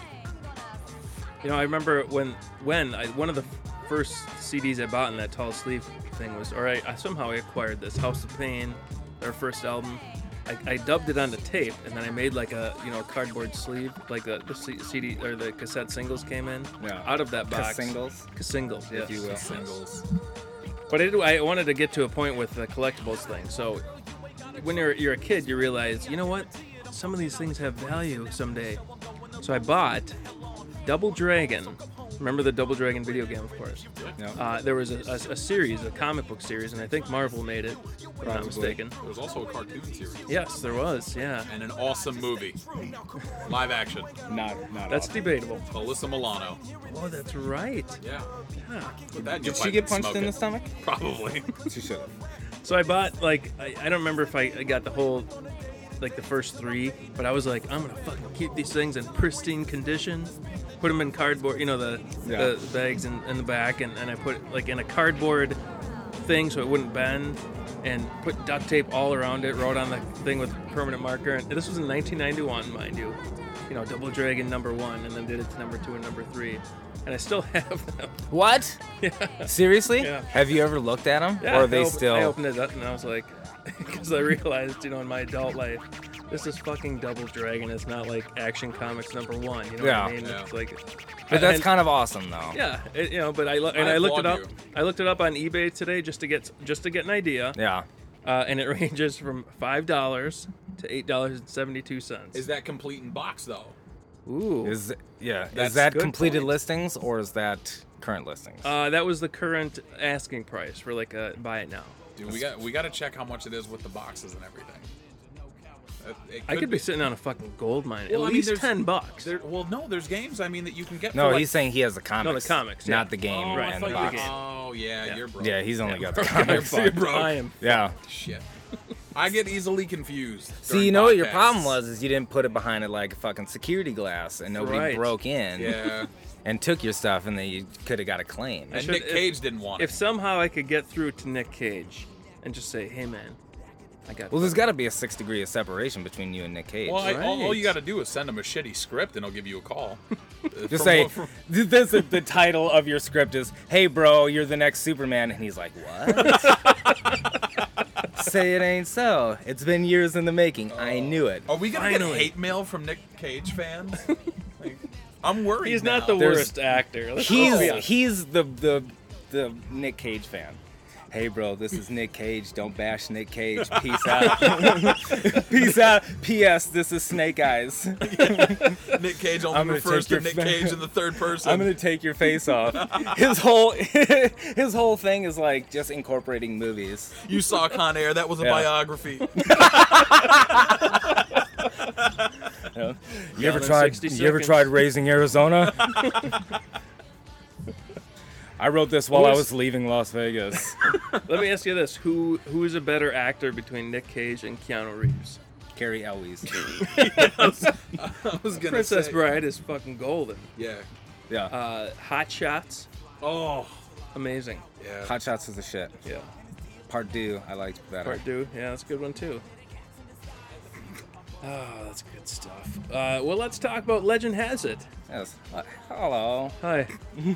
C: You know, I remember when one of the first CDs I bought in that tall sleeve thing was, I somehow acquired this House of Pain, their first album. I dubbed it onto tape, and then I made like a cardboard sleeve, like the CD or the cassette singles came in out of that box.
D: Singles,
C: Singles, yes.
D: if you will.
E: Singles.
C: But I wanted to get to a point with the collectibles thing. So when you're a kid, you realize, you know what? Some of these things have value someday. So I bought Double Dragon. Remember the Double Dragon video game, of course.
D: Yeah.
C: There was a series, a comic book series, and I think Marvel made it, if I'm not mistaken.
E: There was also a cartoon series.
C: Yes, there was, yeah.
E: And an awesome movie. Live action.
D: Not
C: That's
D: often.
C: debatable.
E: Alyssa Milano.
C: Oh, that's right.
E: Yeah.
C: Yeah.
E: Put that in
D: Did
E: your
D: she
E: pipe
D: get
E: and
D: punched
E: smoke
D: in
E: it.
D: the stomach?
E: Probably.
D: She should have.
C: So I bought, like, I don't remember if I got the whole, like, the first three, but I was like, I'm gonna fucking keep these things in pristine condition. Put them in cardboard, the bags in the back, and I put it, like, in a cardboard thing so it wouldn't bend, and put duct tape all around it, wrote on the thing with permanent marker. And this was in 1991, mind you. Double Dragon #1, and then did it to #2 and #3. And I still have them.
D: What?
C: Yeah.
D: Seriously?
C: Yeah.
D: Have you ever looked at them?
C: Yeah,
D: Or are they
C: I
D: still?
C: opened it up and I was like, because I realized, in my adult life, this is fucking Double Dragon. It's not like Action Comics #1. You know what I mean?
E: Yeah.
C: It's like,
D: But that's
C: and-
D: kind of awesome, though.
C: yeah, but I looked it
E: applaud
C: up.
E: you.
C: I looked it up on eBay today just to get an idea.
D: Yeah.
C: And it ranges from $5 to $8.72.
E: Is that complete in box, though?
C: Ooh.
D: Is
E: That's
D: that
E: good
D: completed
E: point.
D: listings or is that current listings?
C: That was the current asking price for like a buy it now.
E: Dude, we got to check how much it is with the boxes and everything.
C: I could be sitting on a fucking gold mine.
E: Well, I
C: At
E: mean,
C: least
E: there's-
C: $10.
E: No, there's games. I mean, that you can get.
D: No,
E: for like,
D: he's saying he has the comics.
C: No, the comics, yeah.
D: not the game
E: Oh, I
D: and
E: thought
D: the
E: you were-
D: box.
E: Oh, yeah, you're broke.
D: Yeah, he's only got the
C: You're
D: comics.
C: fucked.
E: broke.
C: I am.
D: Yeah.
E: Shit. I get easily confused.
D: See,
E: during
D: you know what your
E: podcasts.
D: problem was is you didn't put it behind it like a fucking security glass, and nobody
C: Right.
D: broke in
E: Yeah.
D: and took your stuff, and then you could have got a claim.
E: And
C: should-
E: Nick Cage didn't want
C: If
E: it.
C: somehow I could get through to Nick Cage and just say, "Hey, man, I got."
D: Well, there's got to be a 6 degree of separation between you and Nick Cage.
E: Well, all
C: Right.
E: you got to do is send him a shitty script, and he'll give you a call.
D: Just say, this is the title of your script is, "Hey, bro, you're the next Superman," and he's like, "What?" Say it ain't so. It's been years in the making. I knew it.
E: Are we gonna
C: Finally.
E: get hate mail from Nick Cage fans? Like, I'm worried.
C: He's
E: now.
C: not the
D: There's-
C: worst actor. Let's be honest.
D: He's the Nick Cage fan. Hey, bro, this is Nick Cage. Don't bash Nick Cage. Peace out. Peace out. P.S. This is Snake Eyes.
E: Nick Cage only
D: I'm gonna
E: refers
D: take
E: to
D: your
E: Nick Cage in the third person.
D: I'm gonna take your face off. His whole thing is like just incorporating movies.
E: You saw Con Air. That was a
D: Yeah.
E: biography.
D: You ever
C: in
D: tried?
C: 60
D: You ever
C: seconds.
D: tried Raising Arizona? I wrote this while I
C: Who's-
D: was leaving Las Vegas.
C: Let me ask you this: Who is a better actor between Nick Cage and Keanu Reeves?
D: Carrie Elwes.
E: I was gonna
C: Princess
E: say.
C: Bride is fucking golden.
E: Yeah.
D: Yeah.
C: Hot Shots,
E: Oh.
C: amazing.
E: Yeah.
D: Hot Shots is the shit.
C: Yeah.
D: Part 2, I liked better.
C: Part 2, yeah, that's a good one too. Oh, that's good stuff. Well, let's talk about Legend Has It.
D: Yes. Hello.
C: Hi.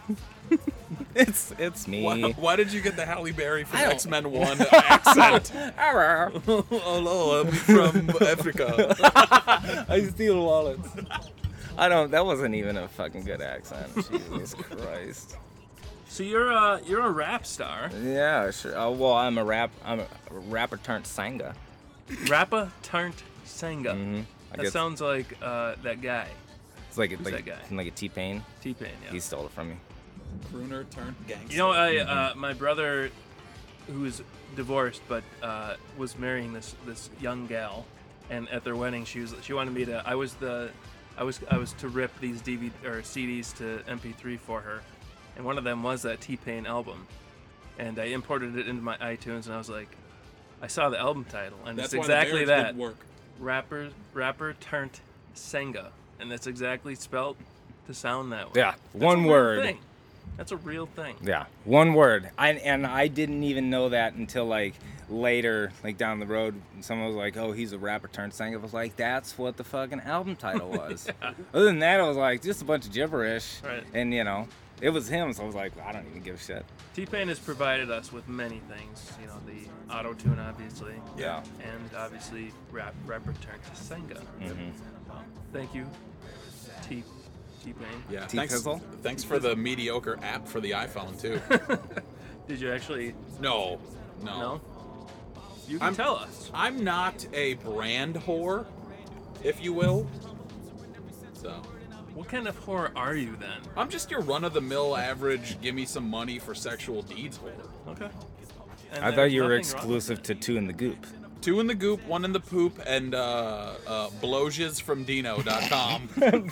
D: It's me.
E: Why did you get the Halle Berry from X-Men 1 accent? Hello, I'm from Africa.
D: I steal wallets. That wasn't even a fucking good accent. Jesus Christ.
C: So you're a rap star.
D: Yeah, sure. Well, I'm a rapper turned singer.
C: Rapper turned singer.
D: Mm-hmm.
C: That sounds like that guy.
D: It's like
C: that guy?
D: like a T-Pain.
C: T-Pain, yeah.
D: He stole it from me.
E: Crooner turned gangster.
C: You know, my brother, who is divorced but was marrying this young gal, and at their wedding she wanted me to. I was to rip these DVD or CDs to MP3 for her, and one of them was that T-Pain album, and I imported it into my iTunes, and I was like, I saw the album title, and
E: That's
C: it's
E: why the
C: exactly
E: marriage
C: that.
E: didn't work.
C: Rapper turned Senga, and that's exactly spelled to sound that way.
D: Yeah,
C: That's
D: one
C: a real
D: word.
C: thing. That's a real thing.
D: Yeah, one word. I didn't even know that until like later, like down the road. Someone was like, "Oh, he's a rapper turned singer." I was like, "That's what the fucking album title was."
C: Yeah.
D: Other than that, I was like, just a bunch of gibberish.
C: Right.
D: And it was him, so I was like, I don't even give a shit.
C: T-Pain has provided us with many things. You know, the auto-tune, obviously.
D: Yeah.
C: And obviously, rapper turned to Senga.
D: Mm-hmm.
C: Thank you, T-Pain.
E: Yeah,
D: T-Pizzle?
E: thanks for the mediocre app for the iPhone too.
C: Did you actually?
E: No.
C: No. You can tell us.
E: I'm not a brand whore, if you will. So
C: What kind of whore are you then?
E: I'm just your run-of-the-mill average. Give me some money for sexual deeds whore.
C: Okay. And
D: I thought
C: there's
D: you were
C: nothing wrong
D: exclusive
C: with
D: to
C: it.
D: 2 in the Goop.
E: 2 in the Goop, 1 in the Poop, and blowjes from Dino.com.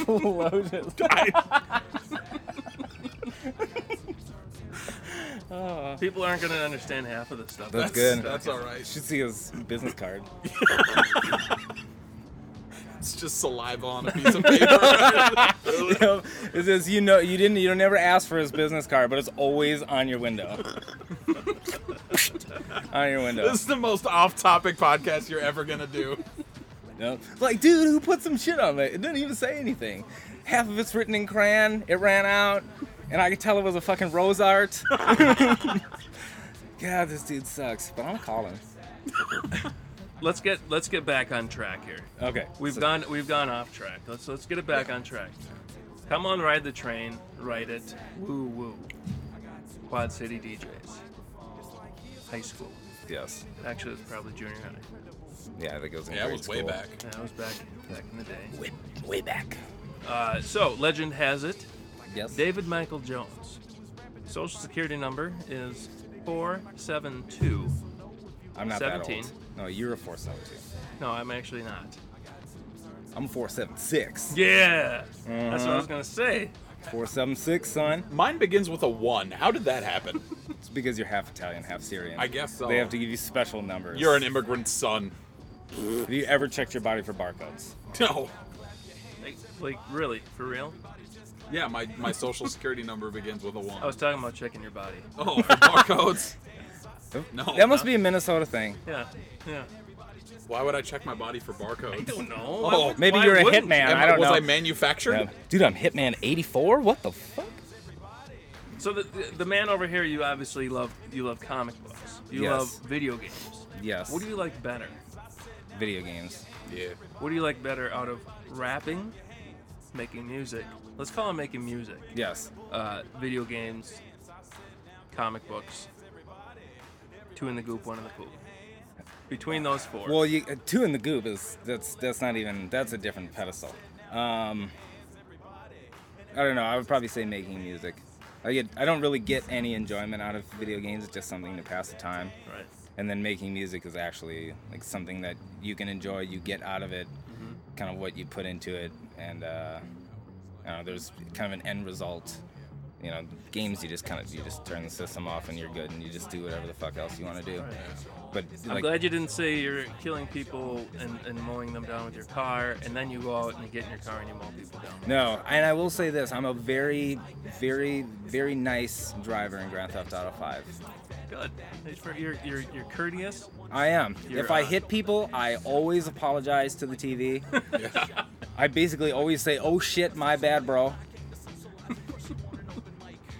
C: People aren't going to understand half of this stuff.
D: That's good.
E: That's all right.
D: You should see his business card.
E: It's just saliva on a piece of paper.
D: It says you don't never ask for his business card, but it's always on your window. On your window.
E: This is the most off-topic podcast you're ever gonna do.
D: Yep. Like, dude, who put some shit on it? It didn't even say anything. Half of it's written in crayon. It ran out, and I could tell it was a fucking rose art. God, this dude sucks. But I'm calling.
C: Let's get back on track here.
D: Okay.
C: We've gone off track. Let's get it back on track. Come on, ride the train, ride it. Woo woo. Quad City DJs. High school.
D: Yes.
C: Actually, it was probably junior high.
D: Yeah, I think it was in
E: Yeah, it
D: grade
E: was way
D: school.
E: back.
C: Yeah, I was back in the day.
D: Way back.
C: So legend has it,
D: Yes.
C: David Michael Jones. Social security number is 472.
D: I'm not
C: 17.
D: that old. No, you're a 472.
C: No, I'm actually not.
D: I'm a 476.
C: Yeah, that's what I was gonna say.
D: 476, son.
E: Mine begins with a 1. How did that happen?
D: It's because you're half Italian, half Syrian.
E: I guess so.
D: They have to give you special numbers.
E: You're an immigrant son.
D: Have you ever checked your body for barcodes?
E: No.
C: Like really, for real?
E: Yeah, my social security number begins with a 1.
C: I was talking about checking your body.
E: Oh, for barcodes? No.
D: That must be a Minnesota thing.
C: Yeah.
E: Why would I check my body for barcodes?
C: I don't know.
E: Oh,
D: Maybe you're a
C: wouldn't
D: hitman.
C: you?
D: I don't
E: was
D: know.
E: I manufactured?
D: Yeah. Dude, I'm Hitman 84? What the fuck?
C: So the man over here, you obviously love comic books. You
D: Yes.
C: love video games.
D: Yes.
C: What do you like better?
D: Video games.
E: Yeah.
C: What do you like better out of rapping, making music? Let's call it making music.
D: Yes.
C: Video games, comic books, 2 in the Goop, 1 in the Poop. Between those 4.
D: Well, 2 in the Goop that's not even, that's a different pedestal. I don't know. I would probably say making music. I don't really get any enjoyment out of video games. It's just something to pass the time.
C: Right.
D: And then making music is actually like something that you can enjoy. You get out of it, kind of what you put into it, and there's kind of an end result. You know, games you just turn the system off and you're good, and you just do whatever the fuck else you want to do. But
C: I'm
D: like,
C: glad you didn't say you're killing people and mowing them down with your car, and then you go out and you get in your car and you mow people down.
D: no, and I will say this: I'm a very, very, very nice driver in Grand Theft Auto 5.
C: Good. You're courteous.
D: I am.
C: You're,
D: If I hit people, I always apologize to the TV. I basically always say, "Oh shit, my bad, bro."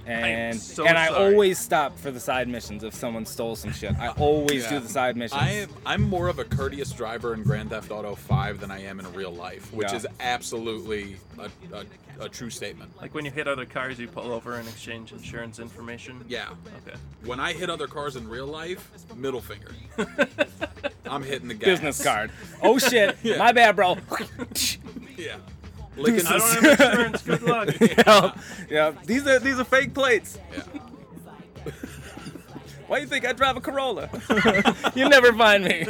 D: And
C: so
D: I
C: sorry.
D: always stop for the side missions if someone stole some shit. I always do the side missions.
E: I'm more of a courteous driver in Grand Theft Auto 5 than I am in real life, which
D: Yeah.
E: is absolutely a true statement.
C: Like when you hit other cars, you pull over and exchange insurance information.
E: Yeah.
C: Okay.
E: When I hit other cars in real life, middle finger. I'm hitting the gas.
D: Business card. Oh shit, my bad, bro.
E: Yeah. Licking
C: I don't have insurance. Good luck.
D: Yeah, these are fake plates.
E: Yeah.
D: Why do you think I drive a Corolla? You never find me.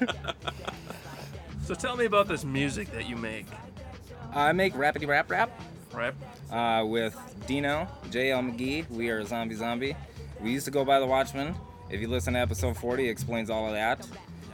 C: So tell me about this music that you make.
D: I make Rappity Rap
C: Rap.
D: with Dino, JL McGee. We are Zombie. We used to go by the Watchmen. If you listen to episode 40, it explains all of that.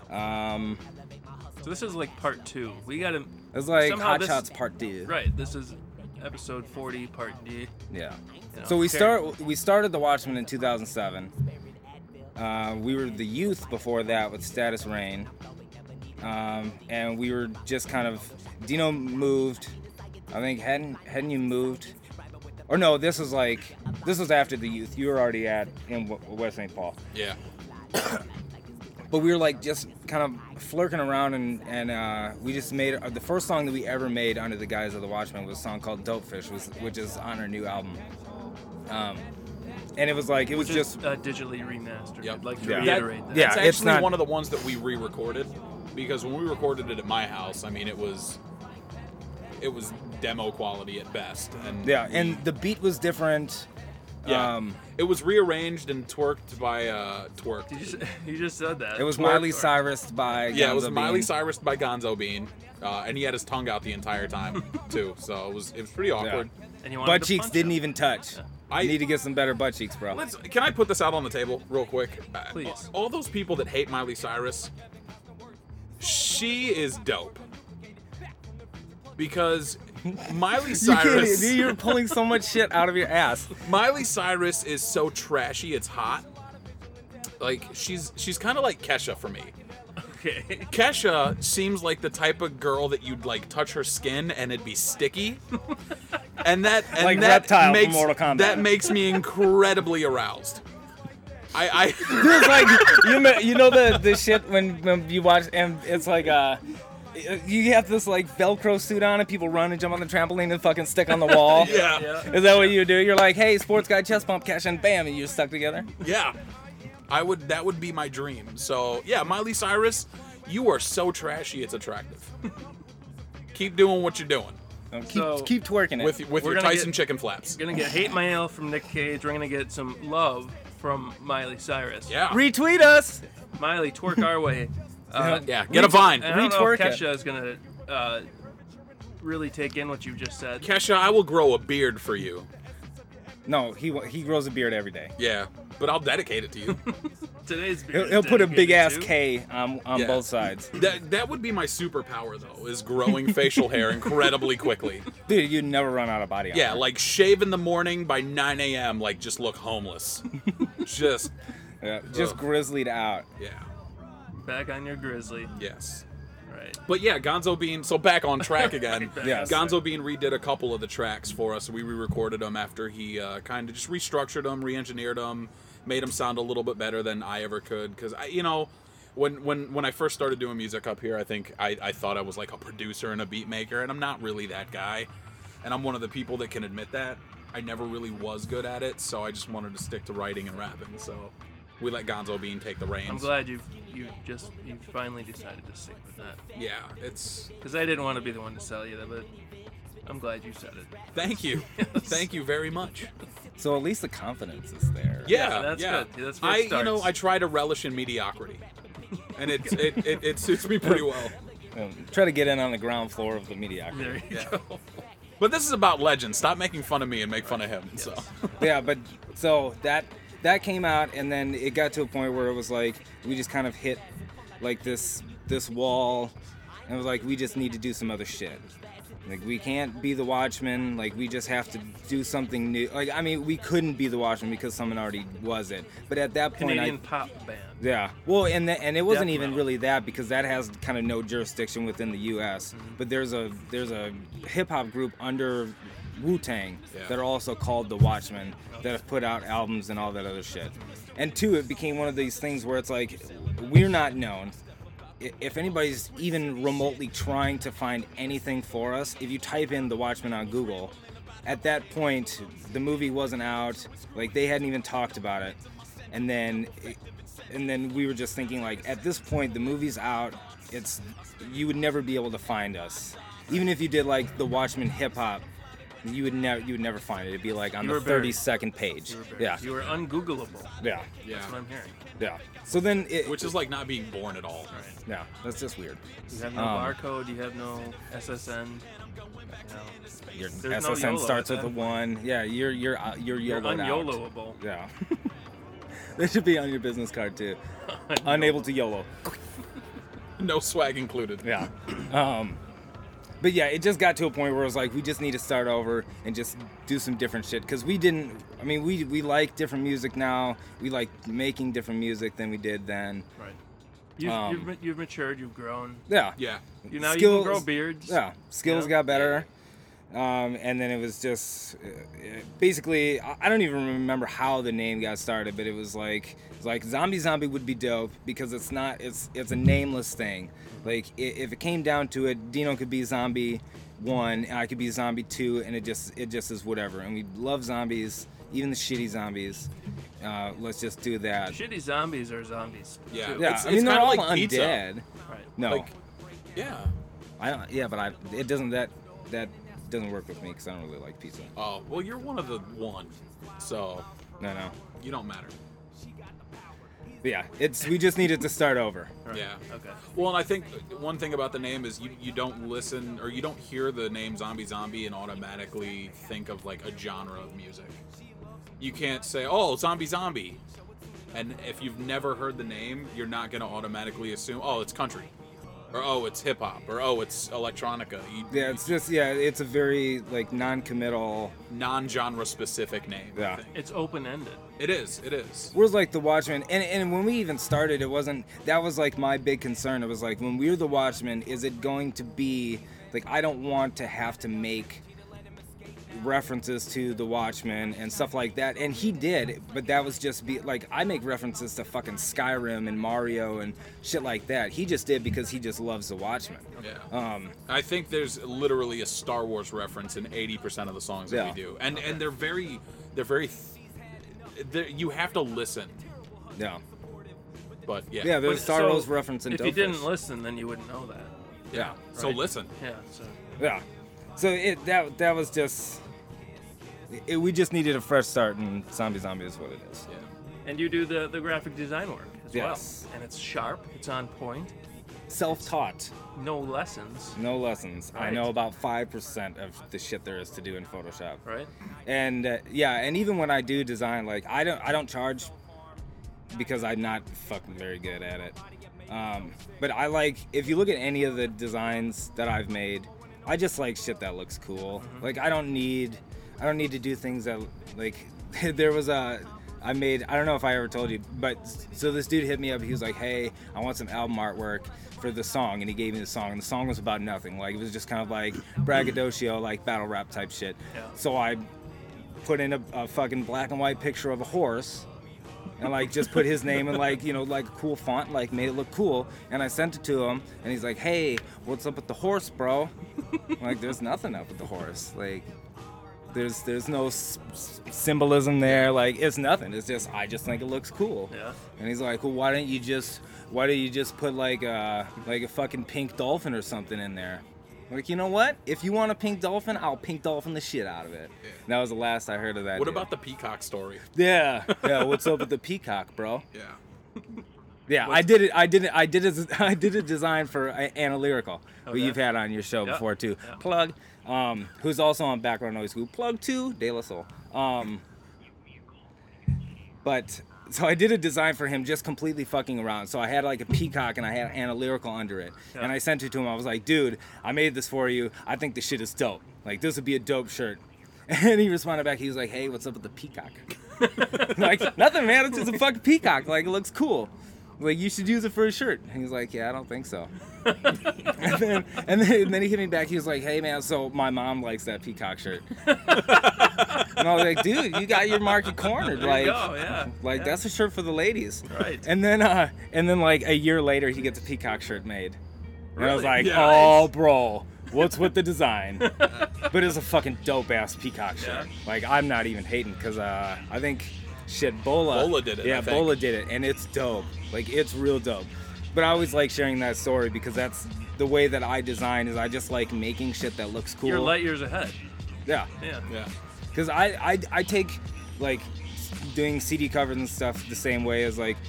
C: So this is like part 2. We gotta.
D: It's like
C: Somehow
D: Hot
C: this-
D: Shots Part 2.
C: Right. This is episode 40, part D.
D: Yeah.
C: You know,
D: So we
C: okay.
D: started the Watchmen in 2007. We were the Youth before that with Status Reign. And we were just kind of, Dino moved. I think hadn't you moved? Or no, this was after the Youth. You were already in West St. Paul.
E: Yeah.
D: But we were like just kind of flirking around, and we just made the first song that we ever made under the guise of the Watchmen was a song called Dopefish, which is on our new album. And it was like
C: Which
D: just
C: is, digitally remastered.
E: Yep.
C: I'd like to
D: Yeah.
C: reiterate that.
D: Yeah,
E: It's
D: it's
E: actually
D: not-
E: one of the ones that we re-recorded because when we recorded it at my house, I mean, it was demo quality at best. And
D: yeah, and the beat was different.
E: yeah, it was rearranged and twerked by twerked.
C: You just said that.
D: It was
E: Twerk.
D: Miley Cyrus by
E: Yeah, it was
D: Gonzo
E: Miley
D: Bean.
E: Cyrus by Gonzo Bean, and he had his tongue out the entire time too. So it was pretty awkward.
C: And you wanted
D: Butt
C: to
D: cheeks
C: punch
D: didn't
C: him.
D: even touch. I need to get some better butt cheeks, bro.
E: Can I put this out on the table real quick?
C: Please.
E: All those people that hate Miley Cyrus, she is dope. Because Miley Cyrus,
D: You're pulling so much shit out of your ass.
E: Miley Cyrus is so trashy, it's hot. Like she's kind of like Kesha for me.
C: Okay.
E: Kesha seems like the type of girl that you'd like touch her skin and it'd be sticky. And that
D: Like Reptile from
E: makes
D: Mortal Kombat.
E: that makes me incredibly aroused. I
D: It's like you know the shit when you watch and it's like you have this like Velcro suit on and people run and jump on the trampoline and fucking stick on the wall.
E: yeah.
D: Is that what you do? You're like, hey, sports guy chest bump cash and bam, and you're stuck together.
E: Yeah. That would be my dream. So yeah, Miley Cyrus, you are so trashy it's attractive. Keep doing what you're doing.
D: Keep twerking it.
E: With
C: We're
E: your
C: gonna
E: Tyson
C: get-
E: chicken flaps.
C: We're gonna get hate mail from Nick Cage. We're gonna get some love from Miley Cyrus.
E: Yeah.
D: Retweet us.
C: Miley, twerk our way.
E: Yeah, get a vine.
C: And I don't know if
D: Retwerk it.
C: Kesha is gonna really take in what you just said.
E: Kesha, I will grow a beard for you.
D: No, he grows a beard every day.
E: Yeah, but I'll dedicate it to you.
C: Today's beard
D: He'll
C: is
D: put a big ass
C: dedicated
D: K on
E: Yeah.
D: both sides.
E: That would be my superpower though, is growing facial hair incredibly quickly.
D: Dude, you never run out of body
E: Yeah,
D: armor.
E: like shave in the morning by 9 a.m. Like just look homeless. Just
D: Just
E: Ugh.
D: grizzlied out.
E: yeah,
C: to. Back on your grizzly.
E: yes.
C: Right.
E: But yeah, Gonzo Bean. So back on track again.
D: Yes.
E: Gonzo Bean redid a couple of the tracks for us. We re-recorded them after he kind of just restructured them, re-engineered them, made them sound a little bit better than I ever could. Because when I first started doing music up here, I think I thought I was like a producer and a beat maker, and I'm not really that guy. And I'm one of the people that can admit that. I never really was good at it, so I just wanted to stick to writing and rapping. So we let Gonzo Bean take the reins.
C: I'm glad you finally decided to stick with that.
E: Yeah, it's.
C: Because I didn't want to be the one to sell you that, but I'm glad you said it.
E: Thank you, thank you very much.
D: So at least the confidence is there.
E: Yeah,
C: that's
E: yeah.
C: good. That's where it starts.
E: I try to relish in mediocrity, and it suits me pretty well.
D: Try to get in on the ground floor of the mediocrity.
C: There you
E: Yeah.
C: go.
E: But this is about legend. Stop making fun of me and make fun of him. So
D: Yeah, but so that came out, and then it got to a point where it was like we just kind of hit like this wall, and it was like we just need to do some other shit. Like we can't be the Watchmen. Like we just have to do something new. Like I mean, we couldn't be the Watchmen because someone already was it. But at that point,
C: Canadian pop band.
D: yeah. Well, and it wasn't
C: Death
D: even
C: metal.
D: really that because that has kind of no jurisdiction within the U.S.
C: Mm-hmm.
D: But there's a hip hop group under Wu-Tang
E: Yeah.
D: that are also called the Watchmen that have put out albums and all that other shit. And two, it became one of these things where it's like, we're not known. If anybody's even remotely trying to find anything for us, if you type in The Watchmen on Google, at that point, the movie wasn't out. Like, they hadn't even talked about it. And then we were just thinking, like, at this point, the movie's out. You would never be able to find us. Even if you did, like, The Watchmen hip-hop, you would never find it. It'd be, like, on
C: You
D: the
C: were buried.
D: 32nd page.
C: You were buried.
D: Yeah.
C: You were ungoogleable.
D: Yeah.
E: Yeah.
C: That's what I'm hearing.
D: Yeah. So then
E: Which is like not being born at all.
C: Right.
D: yeah, that's just weird.
C: You have no barcode. You have no SSN.
D: Your
C: There's no
D: SSN
C: YOLO
D: starts
C: at
D: with a
C: that
D: 1. Yeah, you're
C: You're
D: YOLO'd out.
C: un-YOLOable.
D: Yeah. That should be on your business card too. Unable to YOLO.
E: No swag included.
D: Yeah. But yeah, it just got to a point where it was like, we just need to start over and just do some different shit. Because we like different music now. We like making different music than we did then.
C: Right. You've matured. You've grown.
D: Yeah.
E: Yeah.
C: You can grow beards.
D: Yeah. Skills got better. And then it was just basically, I don't even remember how the name got started, but it was like Zombie would be dope because it's a nameless thing. Like, if it came down to it, Dino could be Zombie 1 and I could be Zombie 2, and it just is whatever. And we love zombies, even the shitty zombies. Let's just do that.
C: Shitty zombies are zombies.
E: Yeah.
C: too.
D: Yeah,
E: It's
D: I mean, they're
E: kinda
D: all
E: like pizza.
D: undead.
C: Right.
D: No,
E: Like, yeah.
D: it doesn't. That doesn't work with me because I don't really like pizza.
E: Oh, well, you're one of the one, so
D: No.
E: you don't matter.
D: But yeah, we just needed to start over.
C: Right.
E: Yeah.
C: Okay.
E: Well, and I think one thing about the name is you don't listen or you don't hear the name Zombie and automatically think of like a genre of music. You can't say, oh, Zombie. And if you've never heard the name, you're not going to automatically assume, oh, it's country. Or, oh, it's hip-hop. Or, oh, it's electronica.
D: It's a very, like, non-committal.
E: Non-genre specific name.
D: Yeah.
E: I think.
C: It's open-ended.
E: It is.
D: Whereas, like, The Watchmen, and when we even started, that was, like, my big concern. It was, like, when we're The Watchmen, is it going to be, like, I don't want to have to make references to The Watchmen and stuff like that, and he did, but that was just I make references to fucking Skyrim and Mario and shit like that. He just did because he just loves The Watchmen.
E: Yeah. I think there's literally a Star Wars reference in 80% of the songs that
D: Yeah.
E: we do. And they're very you have to listen.
D: Yeah.
E: But yeah.
D: Yeah, there's a Star
C: So,
D: Wars reference in
C: If
D: Doughfish.
C: you didn't listen, then you wouldn't know that.
E: Yeah. So
C: Right.
E: listen.
C: Yeah. So
D: Yeah. So that was just we just needed a fresh start, and Zombie is what it is.
E: Yeah.
C: and you do the graphic design work as
D: Yes.
C: well, and it's sharp. It's on point.
D: Self-taught,
C: No lessons.
D: no lessons. I
C: Right.
D: know about 5% of the shit there is to do in Photoshop.
C: Right.
D: And and even when I do design, like I don't charge because I'm not fucking very good at it. But I like, if you look at any of the designs that I've made, I just like shit that looks cool. Like I don't need to do things that, like, there was I don't know if I ever told you, but so this dude hit me up. He was like, hey, I want some album artwork for the song, and he gave me the song, and the song was about nothing. Like, it was just kind of like braggadocio, like battle rap type shit.
C: Yeah.
D: So I put in a fucking black and white picture of a horse, and like just put his name in, like, you know, like a cool font, like made it look cool, and I sent it to him, and he's like, hey, what's up with the horse, bro? I'm like, there's nothing up with the horse. Like, there's no symbolism there. Like, it's nothing. It's just, I just think it looks cool.
C: Yeah.
D: And he's like, well, why don't you just put like a fucking pink dolphin or something in there? Like, you know what? If you want a pink dolphin, I'll pink dolphin the shit out of it.
E: Yeah.
D: And that was the last I heard of that.
E: What
D: dude.
E: about the peacock story?
D: Yeah. What's up with the peacock, bro?
E: Yeah.
D: Yeah, I did a design for Anna Lyrical, who
C: Okay.
D: you've had on your show
C: Yeah.
D: before too.
C: Yeah.
D: Plug, who's also on Background Noise Group. Plug too, De La Soul. But so I did a design for him, just completely fucking around. So I had like a peacock and I had Anna Lyrical under it,
C: Yeah.
D: and I sent it to him. I was like, dude, I made this for you. I think this shit is dope. Like, this would be a dope shirt. And he responded back. He was like, hey, what's up with the peacock? Like, nothing, man. It's just a fucking peacock. Like, it looks cool. like, you should use it for a shirt. And he's like, yeah, I don't think so. and then he hit me back. He was like, hey, man, so my mom likes that peacock shirt. And I was like, dude, you got your market cornered.
C: There you go, yeah.
D: Like,
C: Yeah.
D: that's a shirt for the ladies.
C: Right.
D: And then like a year later, he gets a peacock shirt made. And I was
C: Really?
D: like,
E: Yeah.
D: oh, bro, what's with the design? But it's a fucking dope-ass peacock shirt.
C: Yeah.
D: Like, I'm not even hating, because I think, Bola.
E: Bola did it,
D: Yeah,
E: I think.
D: Bola did it, and it's dope. Like, it's real dope. But I always like sharing that story, because that's the way that I design, is I just like making shit that looks cool.
C: You're light years ahead.
D: Yeah.
C: Yeah.
E: Yeah.
D: Because I take, like, doing CD covers and stuff the same way as, like,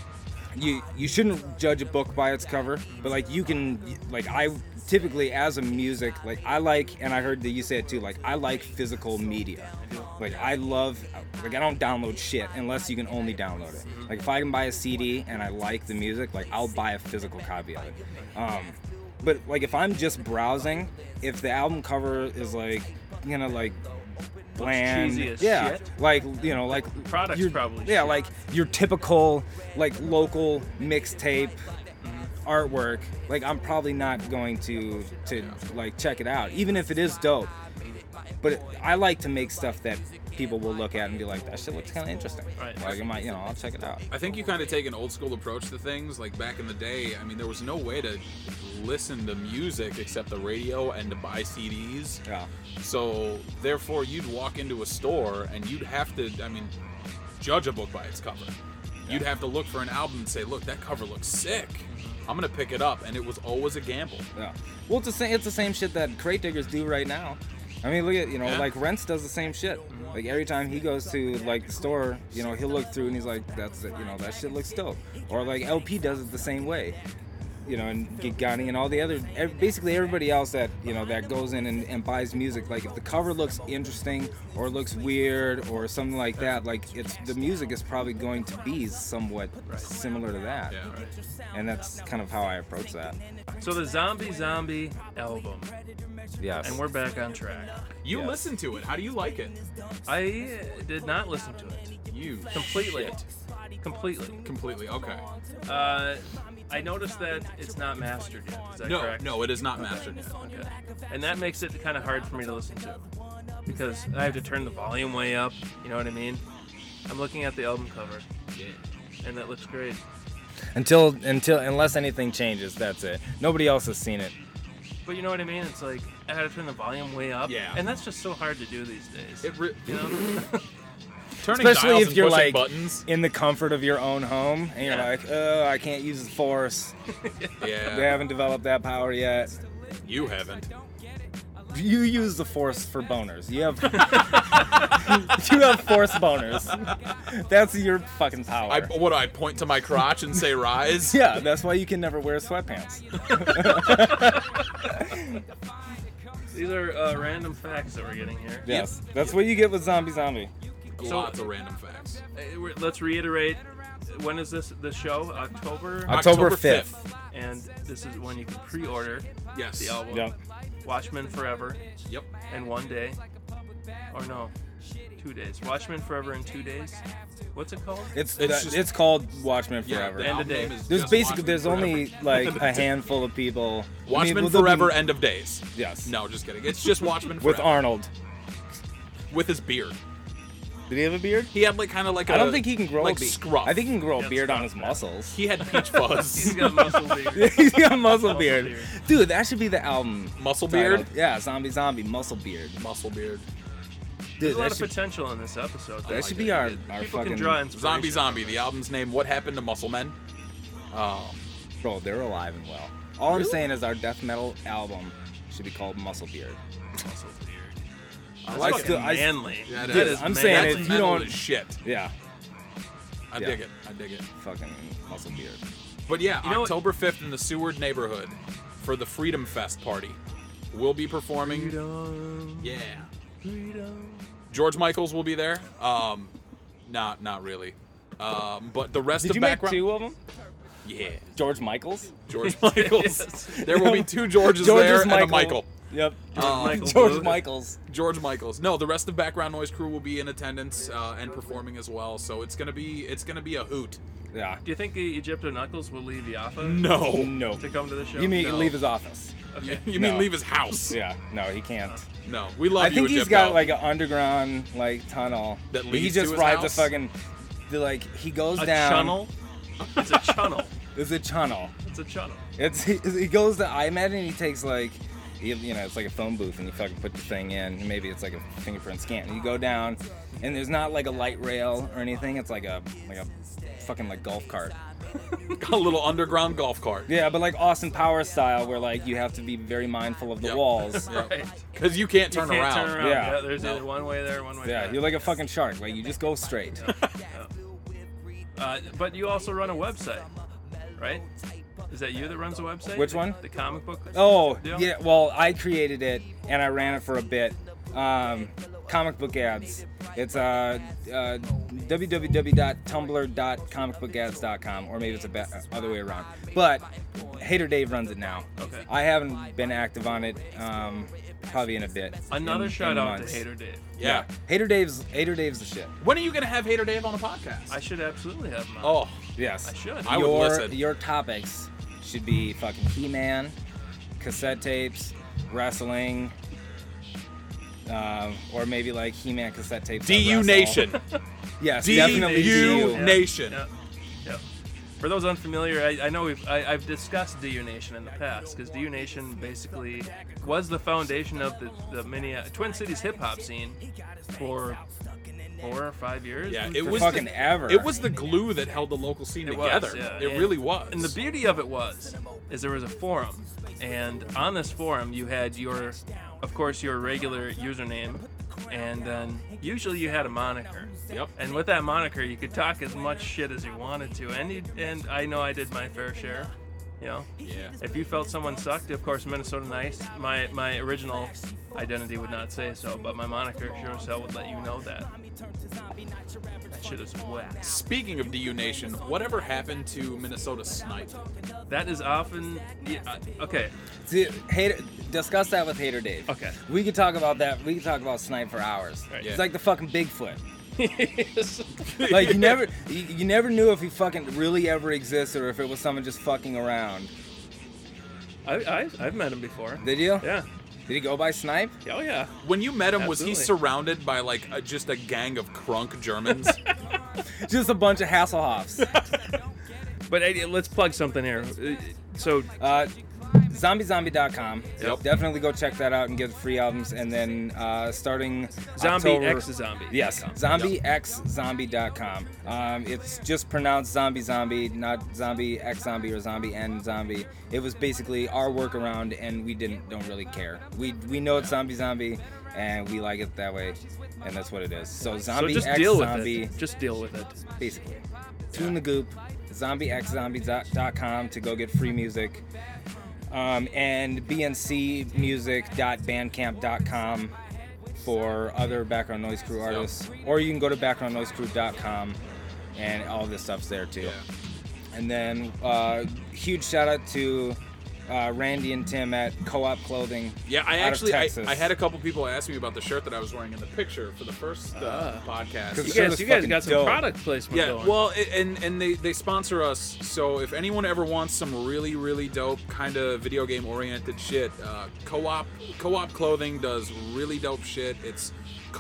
D: you shouldn't judge a book by its cover, but, like, you can, like, I typically, as a music, like, I like, and I heard that you say it too, like, I like physical media. Like, I love, like, I don't download shit unless you can only download it. Like, if I can buy a CD and I like the music, like, I'll buy a physical copy of it. But, like, if I'm just browsing, if the album cover is, like, you know, like, bland,
C: cheesy as
D: yeah,
C: shit.
D: like, you know, like,
C: Product's
D: your-
C: probably
D: yeah,
C: shit.
D: like your typical, like, local mixtape artwork, like, I'm probably not going to like check it out, even if it is dope. But I like to make stuff that people will look at and be like, that shit looks kind of interesting.
C: Right.
D: Like, it might, you know, I'll check it out.
E: I think you kind of take an old school approach to things. Like back in the day, I mean, there was no way to listen to music except the radio and to buy CDs.
D: Yeah.
E: So therefore, you'd walk into a store and you'd have to, I mean, judge a book by its cover. You'd have to look for an album and say, look, that cover looks sick. I'm gonna pick it up, and it was always a gamble.
D: Yeah. Well, it's the same shit that Crate Diggers do right now. I mean, look at, you know,
E: Yeah.
D: like Rents does the same shit. Like, every time he goes to, like, the store, you know, he'll look through and he's like, that's it, you know, that shit looks dope. Or, like, LP does it the same way. You know, and Gigani and all the other, basically everybody else that, you know, that goes in and buys music, like, if the cover looks interesting or looks weird or something like that, like, the music is probably going to be somewhat similar to that.
E: Yeah.
D: And that's kind of how I approach that.
C: So the Zombie album,
D: Yes.
C: and we're back on track.
E: You
D: Yes.
E: listen to it. How do you like it?
C: I did not listen to it
E: You
C: completely.
E: shit.
C: Completely.
E: Okay.
C: I noticed that it's not mastered yet. Is that
E: No,
C: correct?
E: no, it is not mastered yet.
C: Okay. And that makes it kind of hard for me to listen to because I have to turn the volume way up. You know what I mean? I'm looking at the album cover, and that looks great.
D: Unless anything changes, that's it. Nobody else has seen it.
C: But you know what I mean? It's like I had to turn the volume way up.
E: Yeah.
C: And that's just so hard to do these days.
E: You
C: You know?
E: turning
D: Especially
E: dials
D: if
E: and
D: you're
E: pushing
D: like
E: buttons.
D: in the comfort of your own home and you're
C: Yeah.
D: like, oh, I can't use the force.
E: Yeah.
D: They haven't developed that power yet.
E: You haven't.
D: You use the force for boners. You have you have force boners. That's your fucking power.
E: I point to my crotch and say rise?
D: Yeah, that's why you can never wear sweatpants.
C: These are random facts that we're getting here.
D: Yes, that's what you get with Zombie.
E: Lots of random facts.
C: Let's reiterate. When is this show? October?
D: October 5th.
C: And this is when you can pre-order
E: Yes.
C: the album.
D: Yep.
C: Watchmen Forever
E: Yep.
C: in 1 day. Or no, 2 days. Watchmen Forever in 2 days. What's it called?
D: It's
E: just-
D: called Watchmen
E: Yeah,
D: Forever.
E: the
C: End of
E: album
C: day.
E: name is
D: There's
E: just
D: basically
E: Watchmen
D: only
E: Forever.
D: like a handful of people.
E: Watchmen
D: there'll be-
E: Forever, End of Days.
D: Yes.
E: No, just kidding. It's just Watchmen
D: With
E: Forever.
D: Arnold.
E: With his beard.
D: Did he have a beard?
E: He had like kind of like a
D: I don't think he can grow
E: like
D: a beard.
E: scruff.
D: I think he can grow a
C: Yeah,
D: beard on
C: scruff,
D: his
C: yeah.
D: muscles.
E: he had peach fuzz.
C: He's got muscle beard.
D: He's got a muscle
C: Muscle
D: beard.
C: beard.
D: Dude, that should be the album.
E: Muscle
D: title.
E: beard?
D: Yeah, Zombie, Muscle Beard.
E: Muscle beard.
C: There's
D: Dude,
C: a lot
D: that
C: of
D: should,
C: potential in this episode.
D: that should be our
C: People
D: fucking...
C: can draw inspiration.
E: Zombie. The album's name. What happened to Muscle Men?
D: Bro, they're alive and well. All I'm saying is our death metal album should be called Muscle Beard.
C: Muscle beard.
D: I
C: That's
D: still-
C: fucking manly.
E: Yeah,
C: That
E: it
C: is
D: I'm saying
C: manly.
D: if you
E: Metal
D: don't-
E: is shit.
D: Yeah,
E: I
D: Yeah.
E: dig it. I dig it.
D: fucking Muscle Beard.
E: But yeah,
C: You know what-
E: October 5th in the Seward neighborhood for the Freedom Fest party. We'll be performing.
C: Freedom,
E: Yeah.
C: freedom.
E: George Michaels will be there. Not really. But the rest
D: Did
E: of
D: you make
E: background.
D: 2 of them?
E: Yeah.
D: George Michaels?
E: George Michaels. There will be 2 Georges
D: George's
E: there and a
D: Michael.
E: Michael.
D: Yep.
C: Michael
D: George
C: Bluth.
D: Michaels.
E: George Michaels. No, the rest of Background Noise crew will be in attendance and performing as well. So it's gonna be a hoot.
D: Yeah.
C: Do you think Egypto Knuckles will leave Jaffa
E: No.
D: No.
C: to come to the show?
D: You mean
E: No.
D: leave his office?
C: Okay.
E: You mean
D: No.
E: leave his house?
D: Yeah. No, he can't.
E: No, we love
D: I
E: you,
D: think he's
E: Egypto.
D: got like an underground like tunnel
E: That
D: he
E: leads
D: just
E: to his
D: rides
E: house?
D: a fucking he goes
C: A
D: down.
C: channel? It's a channel.
D: It's a tunnel.
C: It's a channel.
D: He goes to. I imagine he takes like, it's like a phone booth, and you fucking put the thing in. And maybe it's like a fingerprint scan. And you go down, and there's not like a light rail or anything. It's like a fucking like golf cart.
E: a little underground golf cart.
D: Yeah, but like Austin Powers style, where like you have to be very mindful of the
E: Yep.
D: walls.
C: Right.
E: Because you can't turn
C: You can't
E: around.
C: turn around.
D: Yeah.
C: Yeah, there's either one way there, one way
D: Yeah,
C: back.
D: you're like a fucking shark. Like you just go straight.
C: But you also run a website, right? Is that you that runs the website?
D: Which one?
C: The comic book.
D: Oh,
C: deal?
D: yeah. Well, I created it and I ran it for a bit. Comic book ads. It's www.tumblr.comicbookads.com, or maybe it's the other way around. But Hater Dave runs it now.
C: Okay.
D: I haven't been active on it probably in a bit.
C: Another
D: in
C: shout out to
D: months.
C: Hater Dave.
E: Yeah.
D: Hater Dave's the shit.
E: When are you gonna have Hater Dave on a podcast?
C: I should absolutely have him on.
E: Oh,
D: Yes.
C: I should.
E: I would listen.
D: Your topics should be fucking He-Man, cassette tapes, wrestling, or maybe like He-Man cassette tapes. that
E: DU
D: wrestle.
E: Nation.
D: Yes, definitely
E: DU
D: DU.
E: Nation.
C: Yep. Yep. For those unfamiliar, I know I've discussed DU Nation in the past, because DU Nation basically was the foundation of the Twin Cities hip hop scene for 4 or 5 years.
E: Yeah,
C: Was
E: it
C: the-
E: was
D: fucking
E: the,
D: ever.
E: It was the glue that held the local scene
C: It was,
E: together.
C: yeah.
E: It
C: And-
E: really was.
C: And the beauty of it is there was a forum, and on this forum you had of course, your regular username, and then usually you had a moniker.
E: Yep.
C: And with that moniker, you could talk as much shit as you wanted to, and I know I did my fair share. You know.
E: Yeah.
C: If you felt someone sucked, of course, Minnesota Nice. My original identity would not say so, but my moniker sure as hell would let you know that. That shit is whack.
E: Speaking of DU Nation, whatever happened to Minnesota Snipe?
C: That is often okay.
D: See, discuss that with Hater Dave.
C: Okay.
D: We could talk about that. We could talk about Snipe for hours.
C: Right.
E: Yeah.
D: It's like the fucking Bigfoot. Like you never knew if he fucking really ever existed or if it was someone just fucking around.
C: I've met him before.
D: Did you?
C: Yeah.
D: Did he go by Snipe?
C: Oh yeah.
E: When you met him, was he
C: Absolutely.
E: surrounded by like just a gang of crunk Germans?
D: Just a bunch of Hasselhoffs.
C: But hey, let's plug something here. So
D: ZombieZombie.com.
E: Yep.
D: Definitely go check that out and get free albums. And then starting
C: Zombie
D: October,
C: X Zombie.
D: Yes, ZombieXZombie.com. It's just pronounced Zombie Zombie, not Zombie X Zombie or Zombie N Zombie. It was basically our workaround, and we don't really care. We know it's Zombie Zombie, and we like it that way, and that's what it is. So
C: So
D: Zombie
C: just
D: X
C: deal with
D: Zombie,
C: it. Just deal with it.
D: basically. Tune the goop. ZombieXZombie.com to go get free music. And bncmusic.bandcamp.com for other Background Noise Crew artists. Or you can go to backgroundnoisecrew.com, and all this stuff's there too.
E: Yeah.
D: And then huge shout out to Randy and Tim at Co-op Clothing.
E: Yeah, I
D: out of
E: actually
D: Texas.
E: I had a couple people ask me about the shirt that I was wearing in the picture for the first podcast.
D: The
C: You
D: shirt
C: guys,
D: was
C: you guys
D: fucking
C: got some
D: dope.
C: product placement
E: Yeah,
C: going.
E: well, and they sponsor us. So if anyone ever wants some really really dope kind of video game oriented shit, Co-op Clothing does really dope shit. It's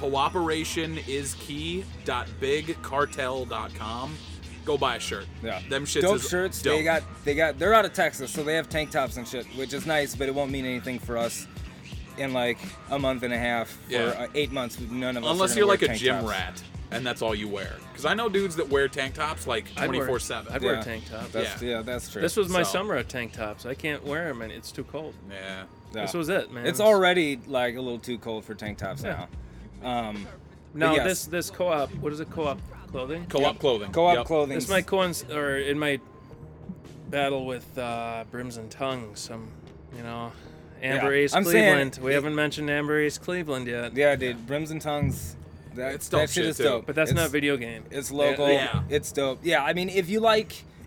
E: cooperationiskey.bigcartel.com. Go buy a shirt.
D: Yeah,
E: them shits
D: dope
E: is
D: shirts.
E: dope.
D: They're out of Texas, so they have tank tops and shit, which is nice, but it won't mean anything for us in like a month and a half
E: Yeah.
D: or 8 months. None of us.
E: Unless
D: are
E: you're
D: gonna
E: like
D: wear
E: a
D: tank
E: gym
D: tops.
E: rat and that's all you wear. Because I know dudes that wear tank tops like
C: I'd wear-
E: 24/7.
C: I'd wear
D: Yeah.
C: a tank top.
D: That's true.
C: This was my
E: So-
C: summer at tank tops. I can't wear them, and it's too cold.
E: Yeah.
D: Yeah.
C: This was it, man.
D: It's already like a little too cold for tank tops
C: Yeah.
D: now.
C: No,
D: but yes.
C: this co-op. What is it? Co-op clothing.
E: Co-op clothing.
D: Co-op
E: Yep.
D: Clothing.
C: This might or in my battle with Brims and Tongues. Amber
D: Yeah.
C: Ace
D: I'm saying-
C: Cleveland. We haven't mentioned Amber Ace Cleveland yet.
D: Yeah, dude. Brims and Tongues.
E: It's dope
D: that shit
E: shit,
D: is
E: too.
D: dope.
C: But that's
D: It's-
C: not video game.
D: It's local.
E: Yeah.
D: It's dope. Yeah, I mean, if you like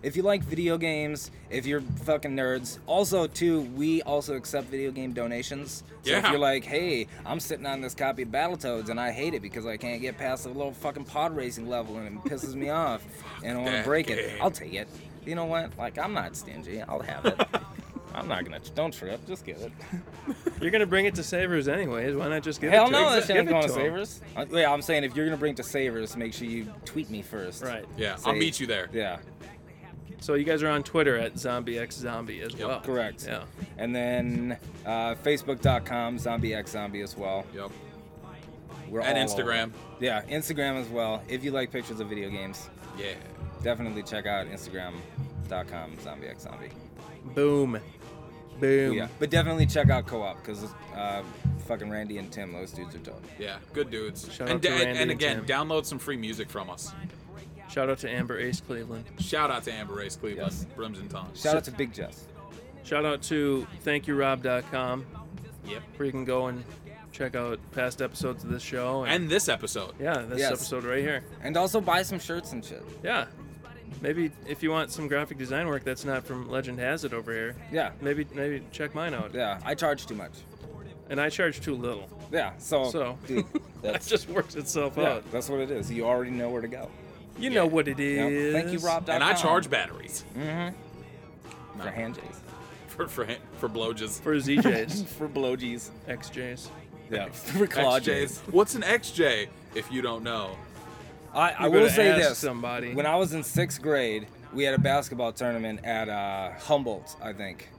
D: if you like video games, if you're fucking nerds, also too, we also accept video game donations. So if
E: Yeah.
D: you're like, hey, I'm sitting on this copy of Battletoads and I hate it because I can't get past the little fucking pod racing level and it pisses me off and I want to
E: that
D: break it,
E: game.
D: I'll take it. You know what? Like, I'm not stingy. I'll have it. I'm not gonna. Don't trip. Just give it.
C: You're gonna bring it to Savers anyways. Why not just give
D: Hell
C: it to
D: no,
C: him?
D: that shit ain't
C: Give it
D: going to
C: to him.
D: Savers. Yeah, I'm saying if you're gonna bring it to Savers, make sure you tweet me first.
C: Right.
E: Yeah,
D: Say-
E: I'll meet you there.
D: Yeah,
C: So you guys are on Twitter at ZombieXZombie as well.
D: correct.
C: Yeah.
D: And then Facebook.com, ZombieXZombie as well.
E: Yep.
D: We're
E: And
D: all
E: Instagram.
D: over. Yeah, Instagram as well. If you like pictures of video games,
E: Yeah.
D: definitely check out Instagram.com, ZombieXZombie.
C: Boom. Boom.
D: Yeah, but definitely check out Co-op because fucking Randy and Tim, those dudes are dope.
E: Yeah. Good dudes.
C: Shout
E: and
C: out to Randy
E: and
C: and
E: again,
C: Tim.
E: download some free music from us.
C: Shout out to Amber Ace Cleveland.
E: Shout out to Amber Race Cleveland,
D: Yes.
E: Brims and Tongs.
D: Shout out to Big Jess.
C: Shout out to thankyourob.com
E: Yep.
C: where you can go and check out past episodes of this show.
E: And this episode.
C: yeah, this
D: Yes.
C: episode right here.
D: And also buy some shirts and shit.
C: Yeah. Maybe if you want some graphic design work that's not from Legend Has It over here,
D: Yeah,
C: maybe check mine out.
D: yeah. I charge too much.
C: And I charge too little.
D: Yeah, so
C: So
D: dude,
C: that
D: that's
C: just works itself
D: yeah,
C: out.
D: that's what it is. You already know where to go.
C: You know what it
D: You know?
C: is.
D: Thank you, Rob.
E: And I charge batteries.
D: for hand J's.
E: For blowj's.
C: For ZJs,
D: For blowgies.
C: XJs.
D: Yeah, for claw J's.
E: XJs. What's an XJ if you don't know?
D: I
C: You
D: will
C: gotta
D: say
C: ask
D: this.
C: somebody.
D: When I was in 6th grade, we had a basketball tournament at Humboldt, I think.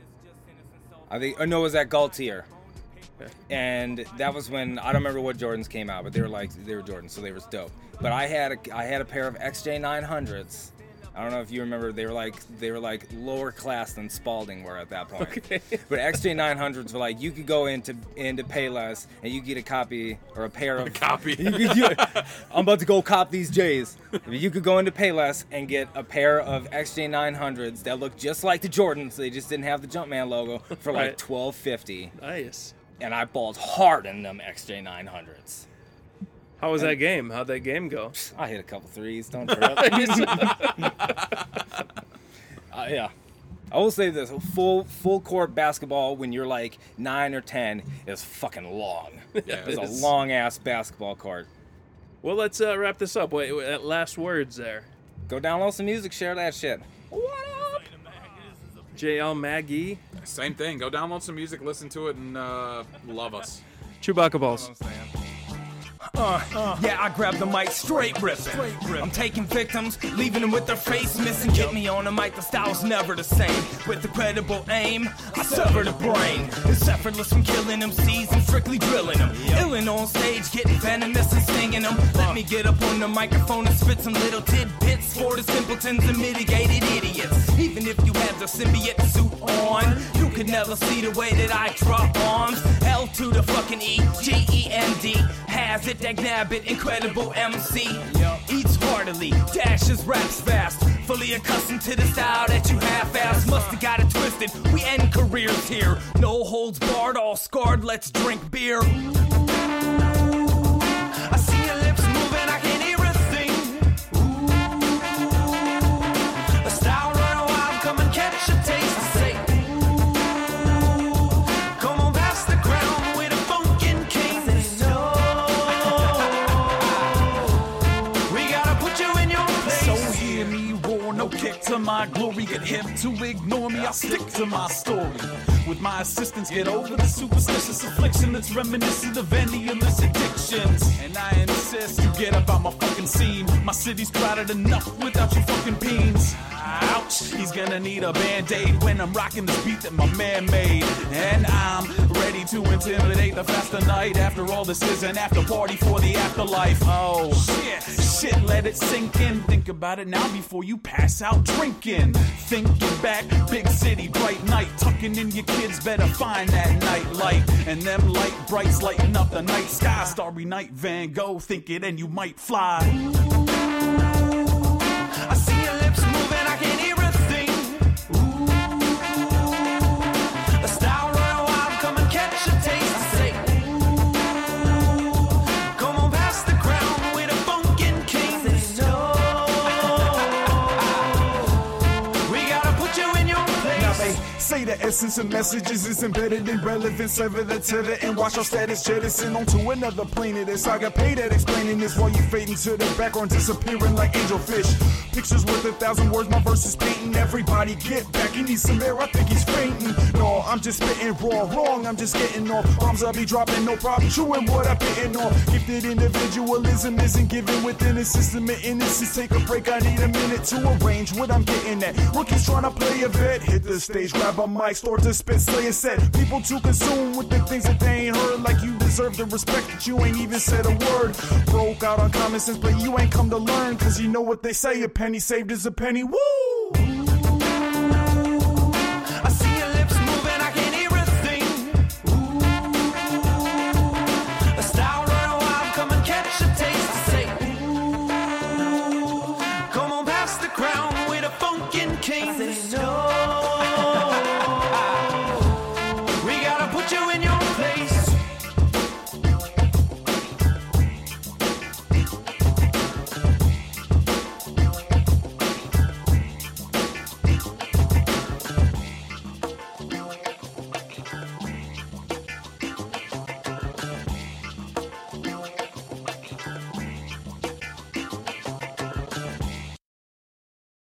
D: Or no, it was at Gaultier.
C: Okay.
D: And that was when, I don't remember what Jordans came out, but they were Jordans, so they were dope. But I had a pair of XJ 900s. I don't know if you remember, they were like lower class than Spalding were at that point.
C: Okay.
D: But XJ 900s were like, you could go into Payless and you get a copy or a pair of
E: Copy.
D: I'm about to go cop these J's. You could go into Payless and get a pair of XJ 900s that look just like the Jordans. They just didn't have the Jumpman logo for like
C: Right.
D: $12.50.
C: Nice.
D: And I balled hard in them XJ 900s.
C: How was that game? How'd that game go?
D: I hit a couple threes. Don't trip. Yeah. I will say this: full court basketball when you're like 9 or 10 is fucking long.
E: Yeah,
D: It's
C: it
D: a
C: is.
D: long ass basketball court.
C: Well, let's wrap this up. Wait, last words there.
D: Go download some music, share that shit.
C: JL Maggie.
E: Same thing. Go download some music, listen to it, and love us.
C: Chewbacca balls.
G: Yeah, I grab the mic, straight ripping. I'm taking victims, leaving them with their face missing. Get me on the mic, the style's never the same. With incredible aim, I sever the brain. It's effortless from killing MCs and strictly drilling them. Illin' on stage, getting venomous and stinging them. Let me get up on the microphone and spit some little tidbits for the simpletons and mitigated idiots. Even if you have the symbiote suit on, you could never see the way that I drop bombs. L to the fucking E, G-E-N-D. Has it, that nab it, incredible MC. Eats heartily, dashes raps fast. Fully accustomed to the style that you half-ass. Musta got it twisted, we end careers here. No holds barred, all scarred, let's drink beer. I see your lips moving, I can't hear a thing. A style run wild, come and catch a taste. I say, come on past the ground with a funkin' king. No, we gotta put you in your place.
H: So hear me roar, no kick to my glory. Get hip to ignore me, I'll stick to my story. With my assistance, get over the superstitious affliction that's reminiscent of any illicit addictions. And I insist you get up out my fucking scene. My city's crowded enough without you fucking beans. Ouch, he's gonna need a band-aid when I'm rocking this beat that my man made. And I'm ready to intimidate the faster night. After all, this is an after party for the afterlife. Oh, shit, let it sink in. Think about it now before you pass out drinking. Thinking back, big city, bright night. Tucking in your kids, better find that night light. And them light brights lighting up the night sky. Starry night, Van Gogh, think it and you might fly.
G: I see your lips moving, I can't hear a thing. A style run wild, come and catch a taste. I say, come on past the ground with a funkin' king. No,
I: the essence of messages is embedded in relevance. Sever the tether and watch our status jettison onto another planet. As I got paid at explaining this while you fade into the background, disappearing like angelfish. Pictures worth 1,000 words, my verse is painting. Everybody get back, he needs some air, I think he's fainting. No, I'm just spitting raw, wrong, I'm just getting off. Bombs I'll be dropping, no problem, chewing what I'm hitting off. Gifted individualism isn't given within a system of innocence. Take a break, I need a minute to arrange what I'm getting at. Rookies trying to play a vet, hit the stage, grab a mic, start to spit, slay a set. People too consumed with the things that they ain't heard, like you deserve the respect that you ain't even said a word. Broke out on common sense, but you ain't come to learn, cause you know what they say, a penny saved is a penny, woo!